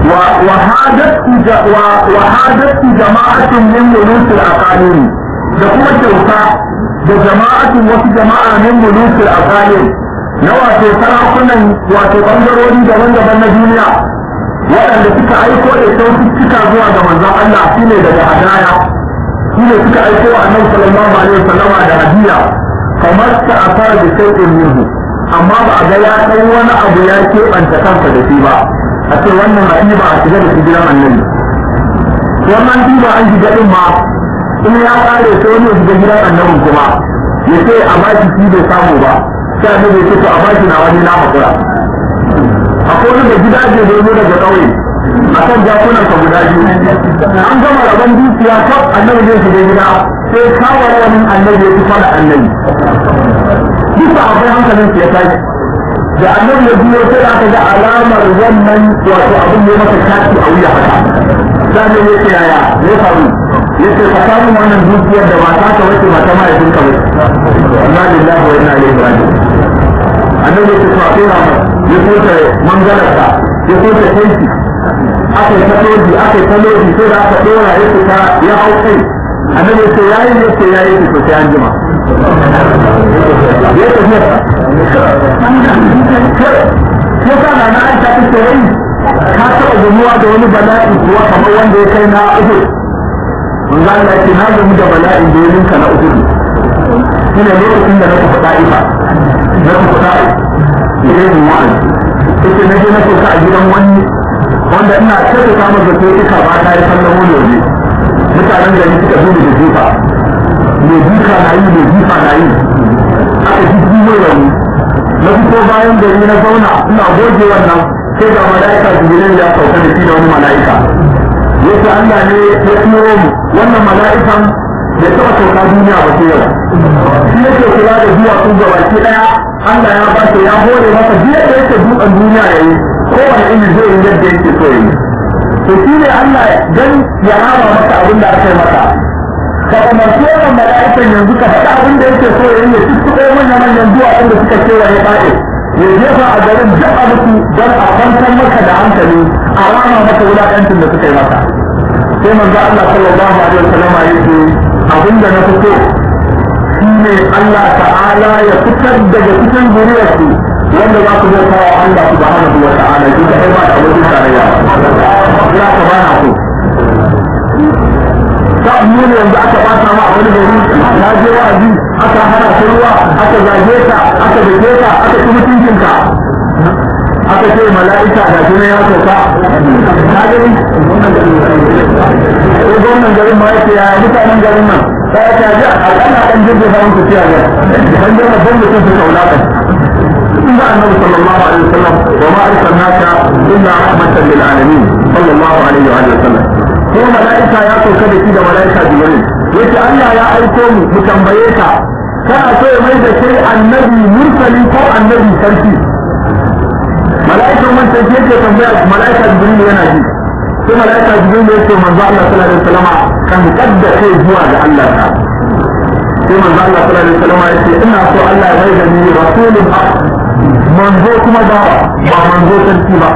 wa hadatu jama'atun min muluk al-aqalim da kuma kyauta da jama'atun wasu jama'a min muluk al-aqalim na wato sarakunan wato bangarori daban-daban na duniya waɗanda suka aiko da kyaututtuka zuwa ga manzon Allah shine daga hadaya shine suka aiko wa annabi sallallahu alaihi wasallam da hadiya kamar ta afar da shay'in minhu amma ba a ga ya kai wani abu ya keɓanta kansa da shi ba a ce wannan ba a shiga da shi gidan annabi wannan diba an shiga din ma in ya kare sai wani ya shiga gidan annabin kuma ya ce a baki shi bai samu ba sai annabi ya ce to a baki na wani na hakura akwai wani da gidaje da zo daga ƙauye a kan jakunan ka guda biyu an gama rabon dukiya kaf annabi zai shiga gida sai kawo wani annabi ya kusa da annabi duka akwai hankalin su ya tashi da annabi ya biyo sai aka ga alamar wannan wato abin da ya masa tashi a wuya haka sai ne ya ce yaya ne faru ya ce ka samu wannan dukiyar da mata ka wace mata mahaifinka wace inna lillahi wa inna ilaihi raji'un annabi ya ce ka tsora ya kota mangalarsa ya kota tanki aka yi ta lodi aka yi ta lodi sai da aka dora ya fita ya hau kai annabi ya ce yayi to sai an jima ya tafi ya sa na aisha ta ce wai gamuwa da wani bala'i kuwa kamar wanda ya kai na Uhud manzo Allah ya ce na gamu da bala'in da ya ninka na Uhud shine lokacin da na tafi Ta'ifa na tafi Ta'ifa irin wa'azi sai na je na sauka a gidan wani wanda ina kai ta masa ko ita ba ta yi kallon wani waje mutanen gari suka zo da jifa mai jifa na yi mai jifa na yi aka ji mai rauni na fito bayan gari na zauna ina goge wannan sai ga mala'ika jibril ya sauka da shi da wani mala'ika yace Allah ne ya turo mu wannan mala'ikan ya taɓa sauka duniya ba sai yau shi yake kula da duwatsu gabaki daya Allah ya ba shi ya hore masa biya da yake dutsen duniya yayi kowane iri zai yi yadda yake so yi to shi ne Allah dan ya rama maka abin da aka yi maka ka umarci wannan mala'ikan yanzu ka faɗa abin da yake so yayi ya tuttuɓe manyan duwatsun da suka kewaye ɗaɗe ya jefa a garin duk a mutu don a kwantar maka da hankali a rama maka wulaƙancin da suka yi maka sai manzo Allah sallallahu alaihi wasallam ya ce abin da na fito shi ne Allah ta'ala ya fitar daga cikin zuriyarsu wanda za ku zauka wa Allah subhanahu wa ta'ala shi da ba da wajen tarayya ya ka bana ku ta mu ne yanzu aka bata ma a wani gari na je wa'azi aka hana ta ruwa aka zage ta aka dake ta aka ci mutuncinka aka ce mala'ika da shi ne ya sauka na gani ko gwamnan garin ma yake yaya mutanen garin nan sai ta ji al'ana ɗan jirgin hawan ku ciya ga ban je babban mutum su kaulaka inda annabi sallallahu alaihi wasallam wa ma arsalnaka illa rahmatan lil alamin sallallahu alaihi wa sallam ko mala'ika ya sauka da shi da mala'ika jibril yace Allah ya aiko mu tambaye ka kana so ya mai da kai annabi mursali ko annabi sarki mala'ikan wancan ke ke tambaya mala'ika jibril yana ji sai mala'ika jibril ya ce manzo Allah sallallahu alaihi wasallam kan kadda kai zuwa ga Allah ta sai manzo Allah sallallahu alaihi wasallam ya ce ina so Allah ya mai da ni rasulun haq manzo kuma ba manzo sarki ba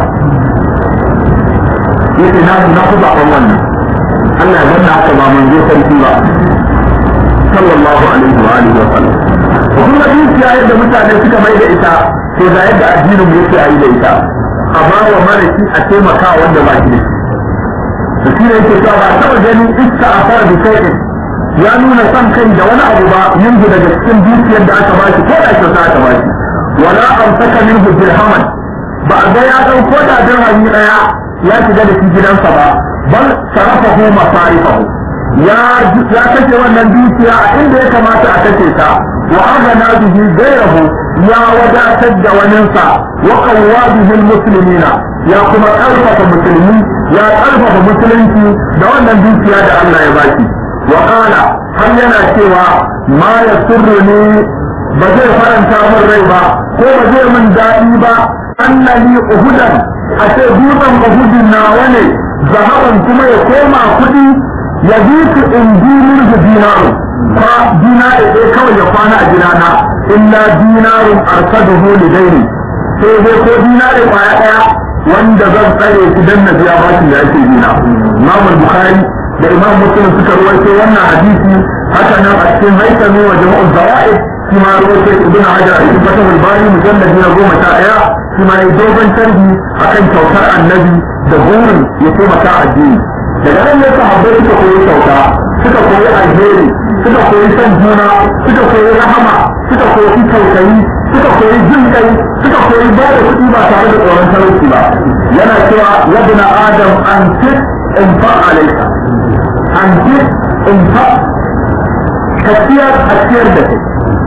yace na ku zaɓen wannan Allah ya zanna haka ba manzo sarki ba sallallahu alaihi wa alihi wa sallam kuma dukiya yadda mutane suka mai da ita to da yadda addinin mu yake yi da ita a ba wa maraki a taimaka wanda ba shi da shi ne yake cewa ba taɓa ganin iska a fara da kai ya nuna son kai da wani abu ba yanzu daga cikin dukiyar da aka bashi ko da kyauta aka bashi wala an saka min dirhaman ba a ga ya dauko da dirhami daya ya shiga da shi gidansa ba bal sarafahu masarifahu ya kace wannan dukiya a inda ya kamata a kace ta wa aghna bihi ghayrahu ya wadatar da waninsa wa qawwa bihi almuslimina ya kuma karfafa musulmi ya karfafa musulunci da wannan dukiya da Allah ya baki wa qala har yana cewa ma yasurruni ba zai faranta min rai ba ko ba zai min daɗi ba annani uhudan a ce dutsen uhudin nawa ne zahaban kuma ya koma kuɗi ya bi su in dinin da dinaru ba dinari ɗaya kawai ya kwana a gidana illa dinarun arsaduhu lidaini sai dai ko dinari kwaya ɗaya wanda zan tsare shi dan na biya bashin da ake bina Imam Bukhari da Imam Muslim suka ruwaito wannan hadisi haka nan a cikin haikami wa jama'ul zawaid kuma ruwaito Ibn Hajar a cikin Fathul Bari mujallad na 11 kuma ya dogon sharhi akan kyautar annabi da burin ya taimaka addini daga nan ne sahabbai suka koyi kyauta suka koyi alheri suka koyi san juna suka koyi rahama suka koyi tausayi suka koyi jin kai suka koyi ba da kuɗi ba tare da tsoron talauci ba yana cewa yabna adam an tit in fa alayka an tit in fa kaciyar a ciyar da kai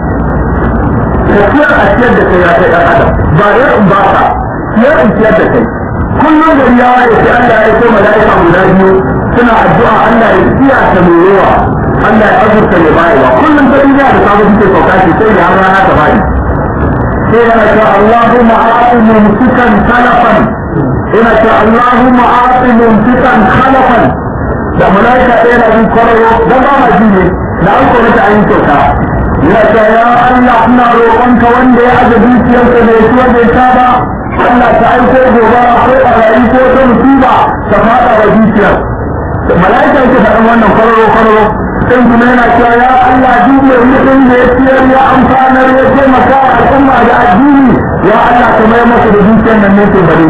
kaciyar a ciyar da kai ya kai ɗan adam ba da in ba ka ciyar in ciyar da kai kullum gari ya waye sai Allah ya ko mala'ika guda biyu suna addu'a Allah ya tsiya ta mewa Allah ya azurta ya bayarwa kullum ta duniya da sabon suke sauka shi sai da har rana ta bayi sai yana ce Allahumma a'ti mumsikan talafan yana ce Allahumma a'ti mumsikan khalafan da mala'ika ɗaya na bin kwararo don ba ma ji ne da an kone ta an yi kyauta yana ce ya Allah ina roƙonka wanda ya aje dukiyarsa da ya ci wanda ya sha ba Allah ta aiko gobara ko ɓarayi ko ta musiba ta faɗa wa dukiyar mala'ika yake faɗin wannan kwararo sai kuma yana cewa ya Allah dukiyar mutum da ya ciyar ya amfanar ya taimaka wa al'umma da addini ya Allah ka mai masa da dukiyar nan ne ke bari su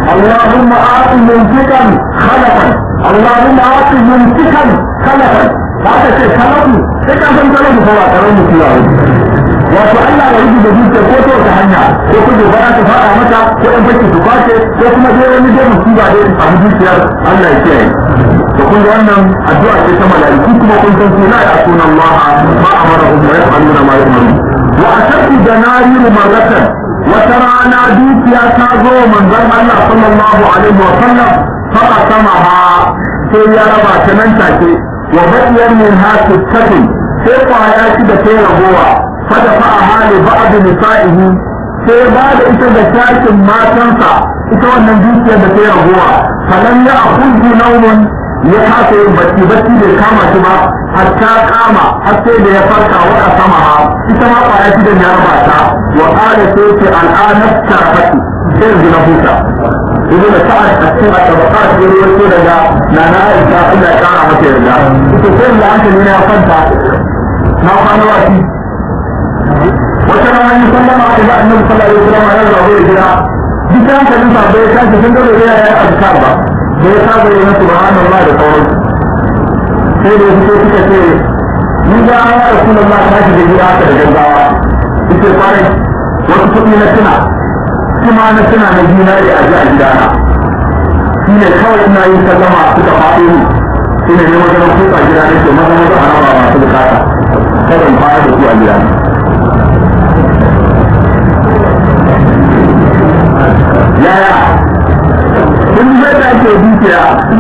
اللهم آت ممسكا خلفا اللهم آت ممسكا خلفا هذا شيء خلفه sai ka san kalamu ko ba karamu kiwa wato Allah ya rubuta dukiya ko ta wata hanya ko ku gobara ta fara mata ko in baki su kwace ko kuma dai wani dai musiba dai a dukiyar Allah ya kiyaye to kun ga wannan addu'a ce ta malaiku kuma kun san suna ya sunan Allah ma amarahum wa yaf'aluna ma yu'marun wa ashaddu janairu marratan wata rana dukiya ta zo manzon Allah sallallahu alaihi wa sallam fa qasamaha sai ya raba ta nan take wa bayyana min hasu takin sai kwaya shi da sai ragowa fada fa'aha li ba'd nisa'ihi sai ba da ita da shakin matansa ita wannan dukiyar da sai ragowa falan ya akhudhu nawmun ya kasa yin bacci da kama shi ba hatta kama har sai da ya farka wa samaha ita ma kwaya shi da ya raba ta wa qala sai ce al'ana tarafati sai gina huta idan da sa'a a cikin tabaqat ya rawaito daga nana Aisha Allah ya kara mata yarda ita sai da hankali ne ya kwanta na kwana wasi wata rana yi sallama a ga annabi sallallahu alaihi wasallam ya zo da gida duk hankalin sa bai tashi sun gaba da ya azkar ba da ya saba yi na subhanallah da sauran sai da fito suka ce ni ga ya rasulullah ta shi da gida aka da gaggawa ita kwarai wasu kuɗi na tuna kuma na tuna na zinari a ji a gidana shi ne kawai ina yin sallama suka faɗo ni shi ne ne wajen kuka gida ne ke maza maza a raba masu bukata kada in fara da su a gidana yaya kun zai da ake dukiya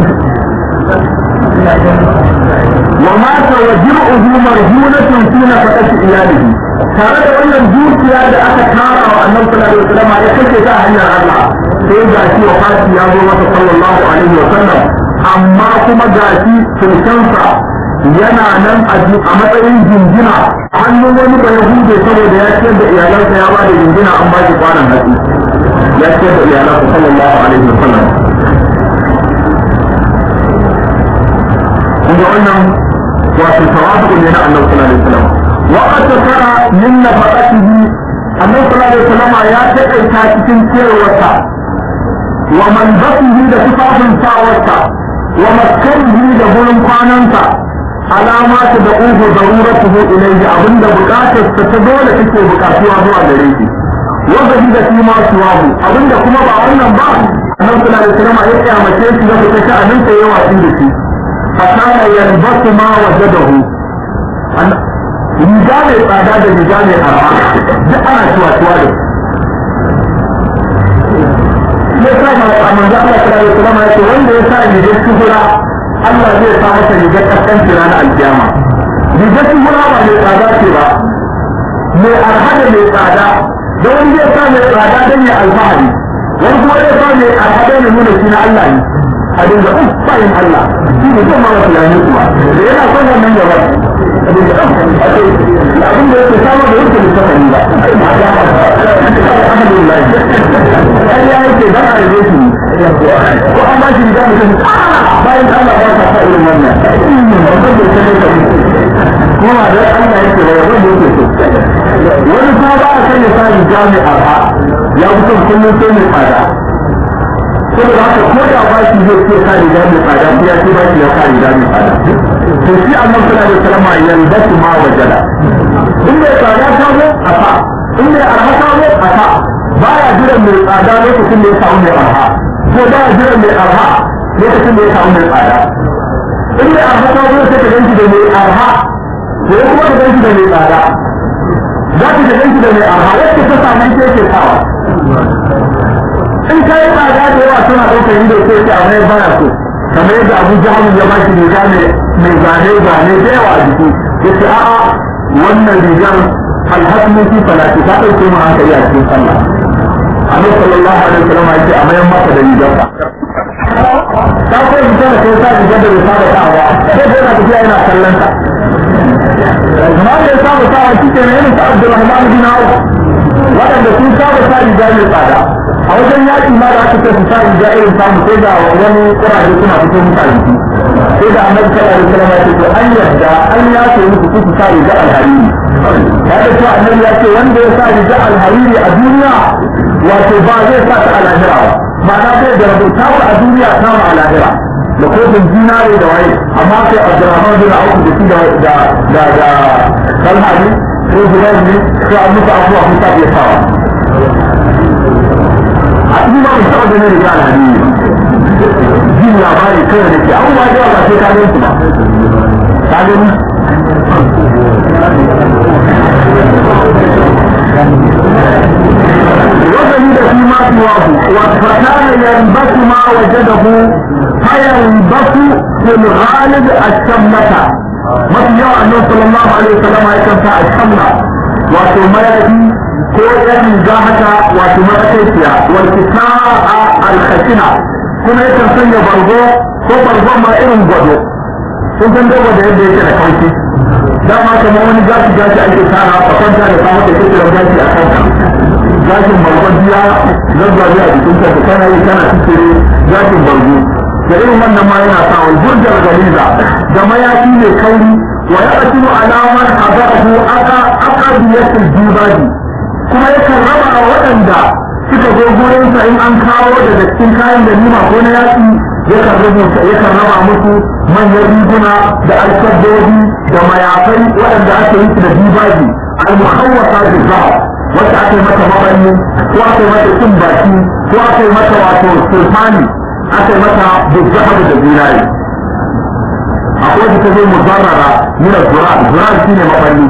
wa mata wa jir'uhu marhunatun fi nafaqati iyalihi tare da wannan dukiya da aka tara wa annabi sallallahu alaihi wasallam ya kace ta hanyar Allah sai ga shi wafati ya zo masa sallallahu alaihi wasallam amma kuma ga shi sultansa yana nan a matsayin jingina hannun wani da yahude saboda ya ce da iyalansa ya ba da jingina an ba shi kwanan hatsi ya ce da iyalansa sallallahu alaihi wasallam kuma wannan wato tawabu ne na annabi sallallahu alaihi wasallam wa atara min nafaqatihi annabi sallallahu alaihi wasallam ya taƙaita cikin ciyarwarsa wa manzatihi da tufafin sawarsa wa maskanihi da gurin kwanansa alama ta da uhu daruratuhu ilayhi abinda bukatar ta dole take bukatuwa zuwa gare shi wanda shi da shi ma suwahu abinda kuma ba wannan ba annabi sallallahu alaihi wasallam ya kiyamace shi da take sha'anin sa yawa din da shi fakana yalbasu ma wajadahu riga mai tsada da riga mai arha duk ana tuwa da ya sa ma a manzo Allah sallallahu alaihi wasallam ya ce wanda ya sa rigar shuhura Allah zai sa masa rigar kaskanci ranar alkiyama rigar shuhura ba mai tsada ce ba mai arha da mai tsada da wani zai sa mai tsada don ya alfahari wani kuma zai sa mai arha don ya nuna shi na Allah ne a dinga bayan Allah shi ne zai mara tunani kuma da yana son wannan gaba a dinga abin da yake samu da yake littafani ba alhamdulillah ai ya yake dan a rage shi ko an ba shi riga mutum bayan Allah ba ta sa irin wannan wannan da take da kuma da Allah yake da wannan da yake so wani kuma ba a sanya sa riga mai arha ya mutum kullum sai mai fada saboda haka ko da ba shi zai ce ka riga mai tsada ko ya ce ba shi ya ka riga mai tsada to shi annabi sallallahu alaihi wasallam yalbasu ma wajada in mai tsada ta zo a sa in mai arha ta zo a sa baya jiran mai tsada lokacin da ya samu mai arha ko baya jiran mai arha lokacin da ya samu mai tsada in mai arha ta zo sai ka ganci da mai arha ko kuma ka ganci da mai tsada za ka ganci da mai arha wacce ta samu ke ke sawa in ka yi tsada da yawa suna ɗaukar ido sai ce a mai baya so kamar yadda Abu Jahl ya ba shi riga mai zane da yawa a jiki ya ce a'a wannan rigar alhasmu fi salati ta ɗauke mu hankali a cikin sallah Annabi sallallahu alaihi wasallam ya ce a mayan masa da rigarsa ta ko ita da kai sa rigar da bai saba sawa sai dai na tafiya yana kallon ta amma da ya saba sawa shi ke ne ta Abdulrahman bin Auf waɗanda sun saba sa riga mai tsada a wajen yaƙi ma da aka ce su sa riga irin samu sai da wani ƙuraje suna fito musu a jiki sai da annabi sallallahu alaihi wasallam ya ce to an yarda an ya ce musu su sa riga alhariri ya da cewa annabi ya ce wanda ya sa riga alhariri a duniya wato ba zai sa ta alahira ba ba na kai da rabu ta a duniya ta a lahira da kofin zinare da waye amma sai Abdurrahman bin Auf da shi da Talha ne ko Zubair ne ko an musu abuwa kun ta iya sawa a cikin ba mu taɓa ganin riga alhadini jin labari kawai da ke abubuwa da yawa ba sai ka gan su ba ka gani وجد فيما سواه فكان ينبت ما وجده فينبت في الغالب الشمة mafi yawa annabi sallallahu alaihi wasallam ya kanta a shamla wato mayafi ko yan riga haka wato matsakaiciya wal kisaa al khashina kuma yakan sanya bargo ko bargon ma irin gwado sun san da yadda yake da kauci dama kamar wani gashi ake tara a kwanta da samu da kike da gashi a kanka gashin bargon biya zazzabi a jikin ka kana yi kana tsire gashin bargo da irin wannan ma yana sa wal burjar galiza da mayafi mai kauri wa yaqtilu alaman hadahu aqabiyatul jibaji kuma yakan raba a waɗanda suka zo gurin sa in an kawo daga cikin kayan da nima ko na yaki yakan raba musu manyan riguna da alkabbobi da mayafai waɗanda ake yi da jibaji al-muhawwasa bil zahab wacce aka yi mata mabanni ko aka yi mata cin baki ko aka yi mata wato sulfani aka yi mata bizzahab da zinari akwai da ta zo mubarrara min zurar shi ne mabanni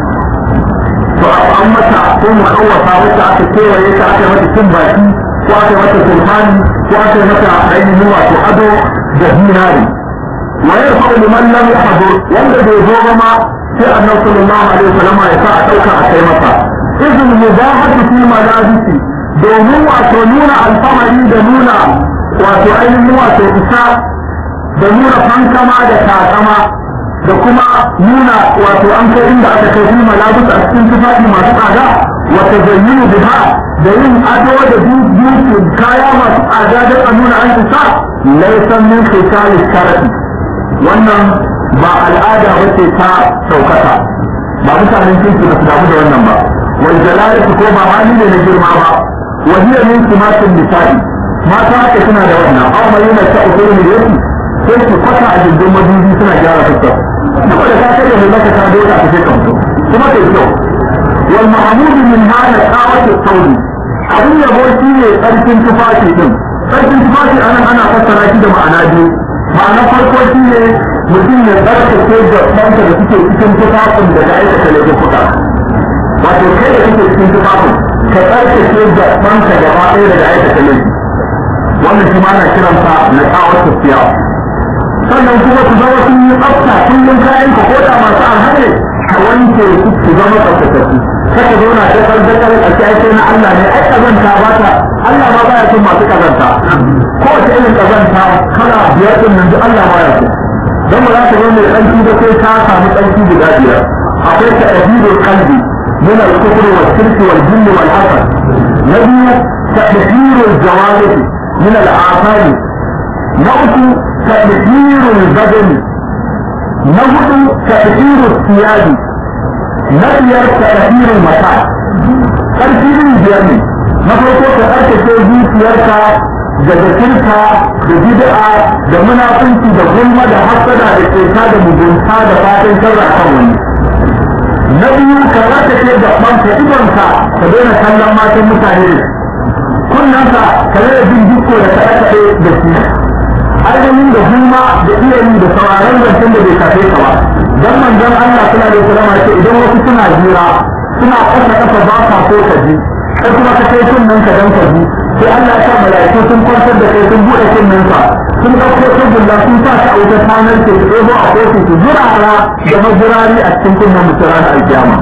to an mata ko muhawwasa wacce aka kewaye ta aka yi mata cin baki ko aka yi mata sulfani ko aka yi mata ainihin wato ado da zinari wa yarfa'u liman lam yahdur wanda bai zo ba ma sai annabi sallallahu alaihi wasallam ya sa a dauka a kai masa izin mubahatu fi malabisi domin wato nuna alfahari da nuna wato ainihin wato isa da nuna fankama da takama da kuma nuna wato an kai inda aka kai fi malabis a cikin tufafi masu tsada wata zayyinu biha da yin ado da duki kaya masu tsada da a nuna an isa laisan min khitali sharafi wannan ba al'ada bace ta saukata ba mutanen kirki ba su damu da wannan ba wal jalalatu ko ba hali ne na girma ba wa hiya min simatin nisa'i mata ake suna da wannan aw mai yana ta usul ne yake sai su kwata a jirgin madubi suna gyara fuskar kuma da ka kai da maka ta dole ka sai ka fito kuma kai kyau wal mahmud min hada qawat al-saudi abin yabo shi ne tsarkin tufafi din tsarkin tufafi ana fassara shi da ma'ana biyu ma'ana farko shi ne mutum ya tsarkake da ɗanka da suke cikin tufafin da ga aikata laifuka wato kai da suke cikin tufafin ka tsarkake da ɗanka gaba ɗaya daga aikata laifi wannan shi ma na kiransa na kawar tafiya sannan kuma su zama sun yi tsafta kullum kayan ka ko da masu alhari ka wanke su zama tsaftatattu kaka zauna da tsarkakar a cikin na Allah ne ai kazanta ba ta Allah ma baya son masu kazanta ko wace irin kazanta kala biyar din nan Allah baya so dan ba za ka zo mai tsarki da sai ka samu tsarki guda biyar akwai ta adibul qalbi min al-kufr wal shirk wal jinn wal hasad nabi tadhhirul jawarih min al-afali nauku tadhhirul badani nahudu tadhhirul siyadi na biyar tadhhirul mata karfi biyar ne na farko ka tsarkake zuciyarka daga shirka da bid'a da munafunci da gulma da hasada da keta da mugunta da fatan sharra kan wani na biyu ka tsarkake da ɓanka idonka ka daina kallon matan mutane kunnanka ka rage jin dukko da kaɗe-kaɗe da shi ainihin da gulma da iyayi da sauraron zancen da bai kafe ka ba dan manzon Allah sallallahu alaihi wasallam ce idan wasu suna jira suna ƙasa ba ka so ka ji sai kuma ka kai kunnen ka dan ka ji sai Allah ya sa malaiku sun kwantar da kai sun bude kunnen ka sun dauko tabulla sun sa ka auta tanar ke su ɗebo a kofi su zurara da mazurari a cikin kunnen mutum ranar alkiyama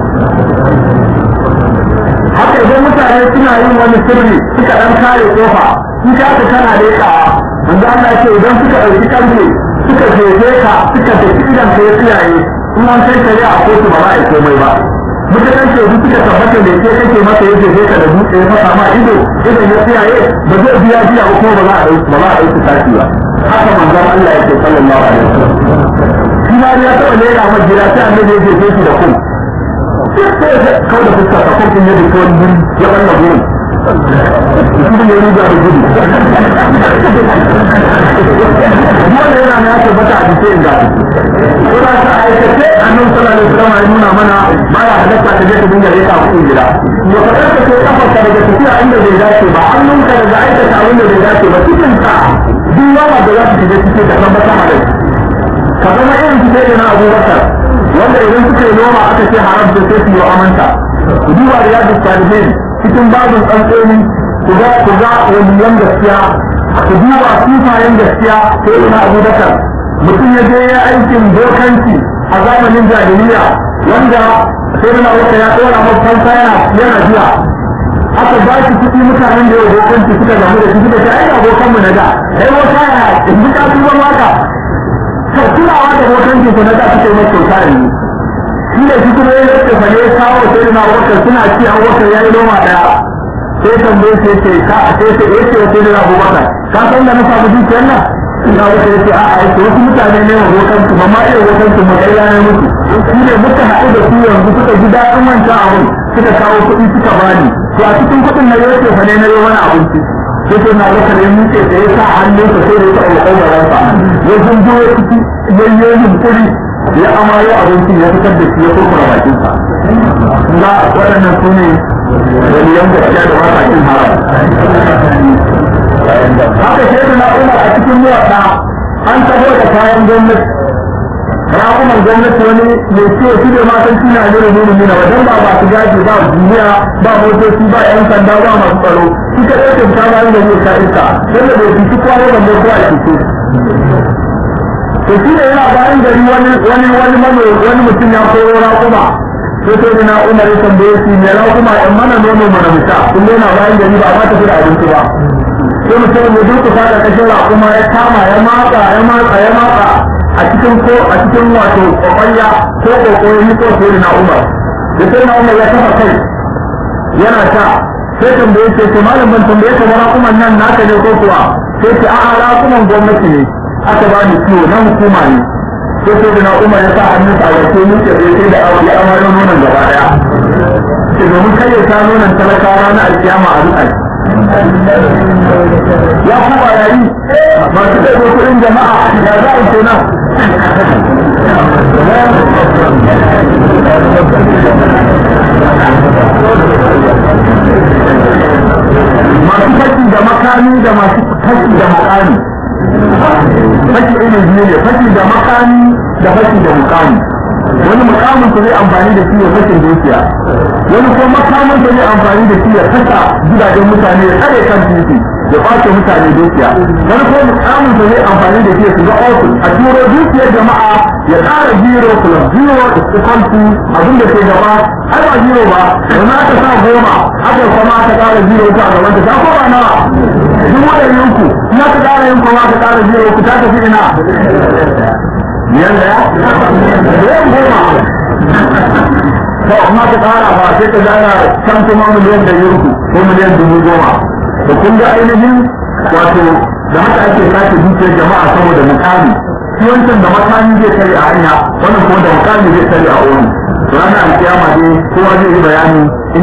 haka idan mutane suna yin wani sirri suka dan kare kofa in ka ta kana da yakawa wanda Allah ya ce idan suka ɗauki karfe suka jefe ka suka tafi idan ka ya tsiyaye in an kai shari'a a kotu ba za a yi komai ba mutanen shaidu suka tabbata da ke kake masa yake sai ka da dutse ya fasa ma ido idan ya tsiyaye ba zai biya ba kuma ba za a ɗauki tashi ba haka manzon Allah yake sallallahu alaihi wasallam shi ma ya taɓa lera ma gida sai annabi ya jefe shi da kun sai kawai da fuska ta kun ya da kawai ya balla gurin kuma abin ya riga da gudu wanda yana na ya tabbata a cikin ga ko da ta aikace annabi sallallahu alaihi wasallam ya nuna mana baya halatta ta je ta dinga rika a cikin gida to ka tarka ko kafarka daga tafiya inda bai dace ba hannunka daga aikata abin da bai dace ba cikin ka duk yawa da za su shiga cikin ka tabbata halal ka zama irin su sai na Abubakar wanda idan suka yi noma aka ce haram da sai su yi amanta ku duba da yadda salihin cikin babin tsantsoni ku ga waliyan gaskiya ku duba sufayen gaskiya sai na Abubakar mutum ya je ya aikin bokanci a zamanin jahiliya wanda sai na Abubakar ya tsora mafansa yana jiya aka ba shi kuɗi mutanen da ya bokanci suka gamu da shi suka ce ai abokanmu na da kai wata ya in ji ka tuba maka sau kulawa da bokanci ko na da suka yi masu kyauta ne shi da shi kuma ya yadda fa ne kawo sai na Abubakar suna ci an wata ya yi noma ɗaya sai tambaye sai ce ka sai sai ya ce sai na Abubakar ka san da na samu dukiyar nan ina wata ya ce a'a ya ce wasu mutane ne wa bokanci ba ma iya bokanci ma kai ya mutu shi ne muka haɗu da su yanzu suka ji daɗin wancan abin suka kawo kuɗi suka bani to a cikin kuɗin na yau fa ne na yau wani abinci sai sai na rasa da muke da ya sa hannunsa sai da ya taɓa ƙwaƙwaransa ya zanjo ya ciki yayyoyin kuɗi ya amayo abincin ya fitar da shi ya kurkura bakinsa ga waɗannan su ne waliyan gaskiya da masakin haram haka sai da na umar a cikin muwaɗa an taho da kayan gwamnati rakuman gwamnati wani mai ce shi da matan shi na nuna nuna nuna wajen ba masu gaji ba duniya ba motoci ba yan sanda ba masu tsaro shi ka ɗauke ta bayan da zai sa iska wanda bai fi kwano da mai kuwa ke to shi da yana bayan gari wani mutum ya koro rakuma sai sai na umar ya tambaye shi mai rakuma yan mana nono mana musa kun yana bayan gari ba ma tafi da abinci ba sai mutum ya durkusa da kashin rakuma ya kama ya matsa a cikin wato kwakwanya ko kokoyi ko sai na umar da sai na umar ya kafa kai yana ta sai tambaye ce malam ban tambaye ka ba rakuman nan naka ne ko kuwa sai ce a'a rakuman gwamnati ne aka ba ni ciwo na hukuma ne sai na umar ya sa hannun sa wato mun ce sai da aure ya amaro nonon gaba daya sai domin kai ya sa nonon talakawa na alkiyama a duka ya kuma yayi masu da kuɗin jama'a ya za a kenan masu fashi da makami da masu fashi da makami fashi irin biyu ne fashi da makami da fashi da mukami wani mukamin su zai amfani da shi ya fashin dukiya wani kuma makamin su zai amfani da shi ya kasa gidajen mutane ya tsare kan titi ya kwace mutane dukiya wani kuma mukamin su zai amfani da shi ya shiga ofis a turo dukiyar jama'a ya ƙara zero plus zero equality abin da ke gaba ai ba zero ba wani aka sa 10 aka kuma aka ƙara zero ta gaban ta koma nawa 100,000 na ka ƙara yin kuma aka ƙara zero ku ta tafi ina yanda ya miliyan 10 to amma ka ƙara ba sai ka gana can kuma miliyan 100 ko miliyan 10,000 to kun ga ainihin wato da haka ake sace dukiyar jama'a saboda mukami shi wancan da makami zai tare a hanya wannan kuma da makami zai tare a wani ranar alkiyama dai kowa zai yi bayani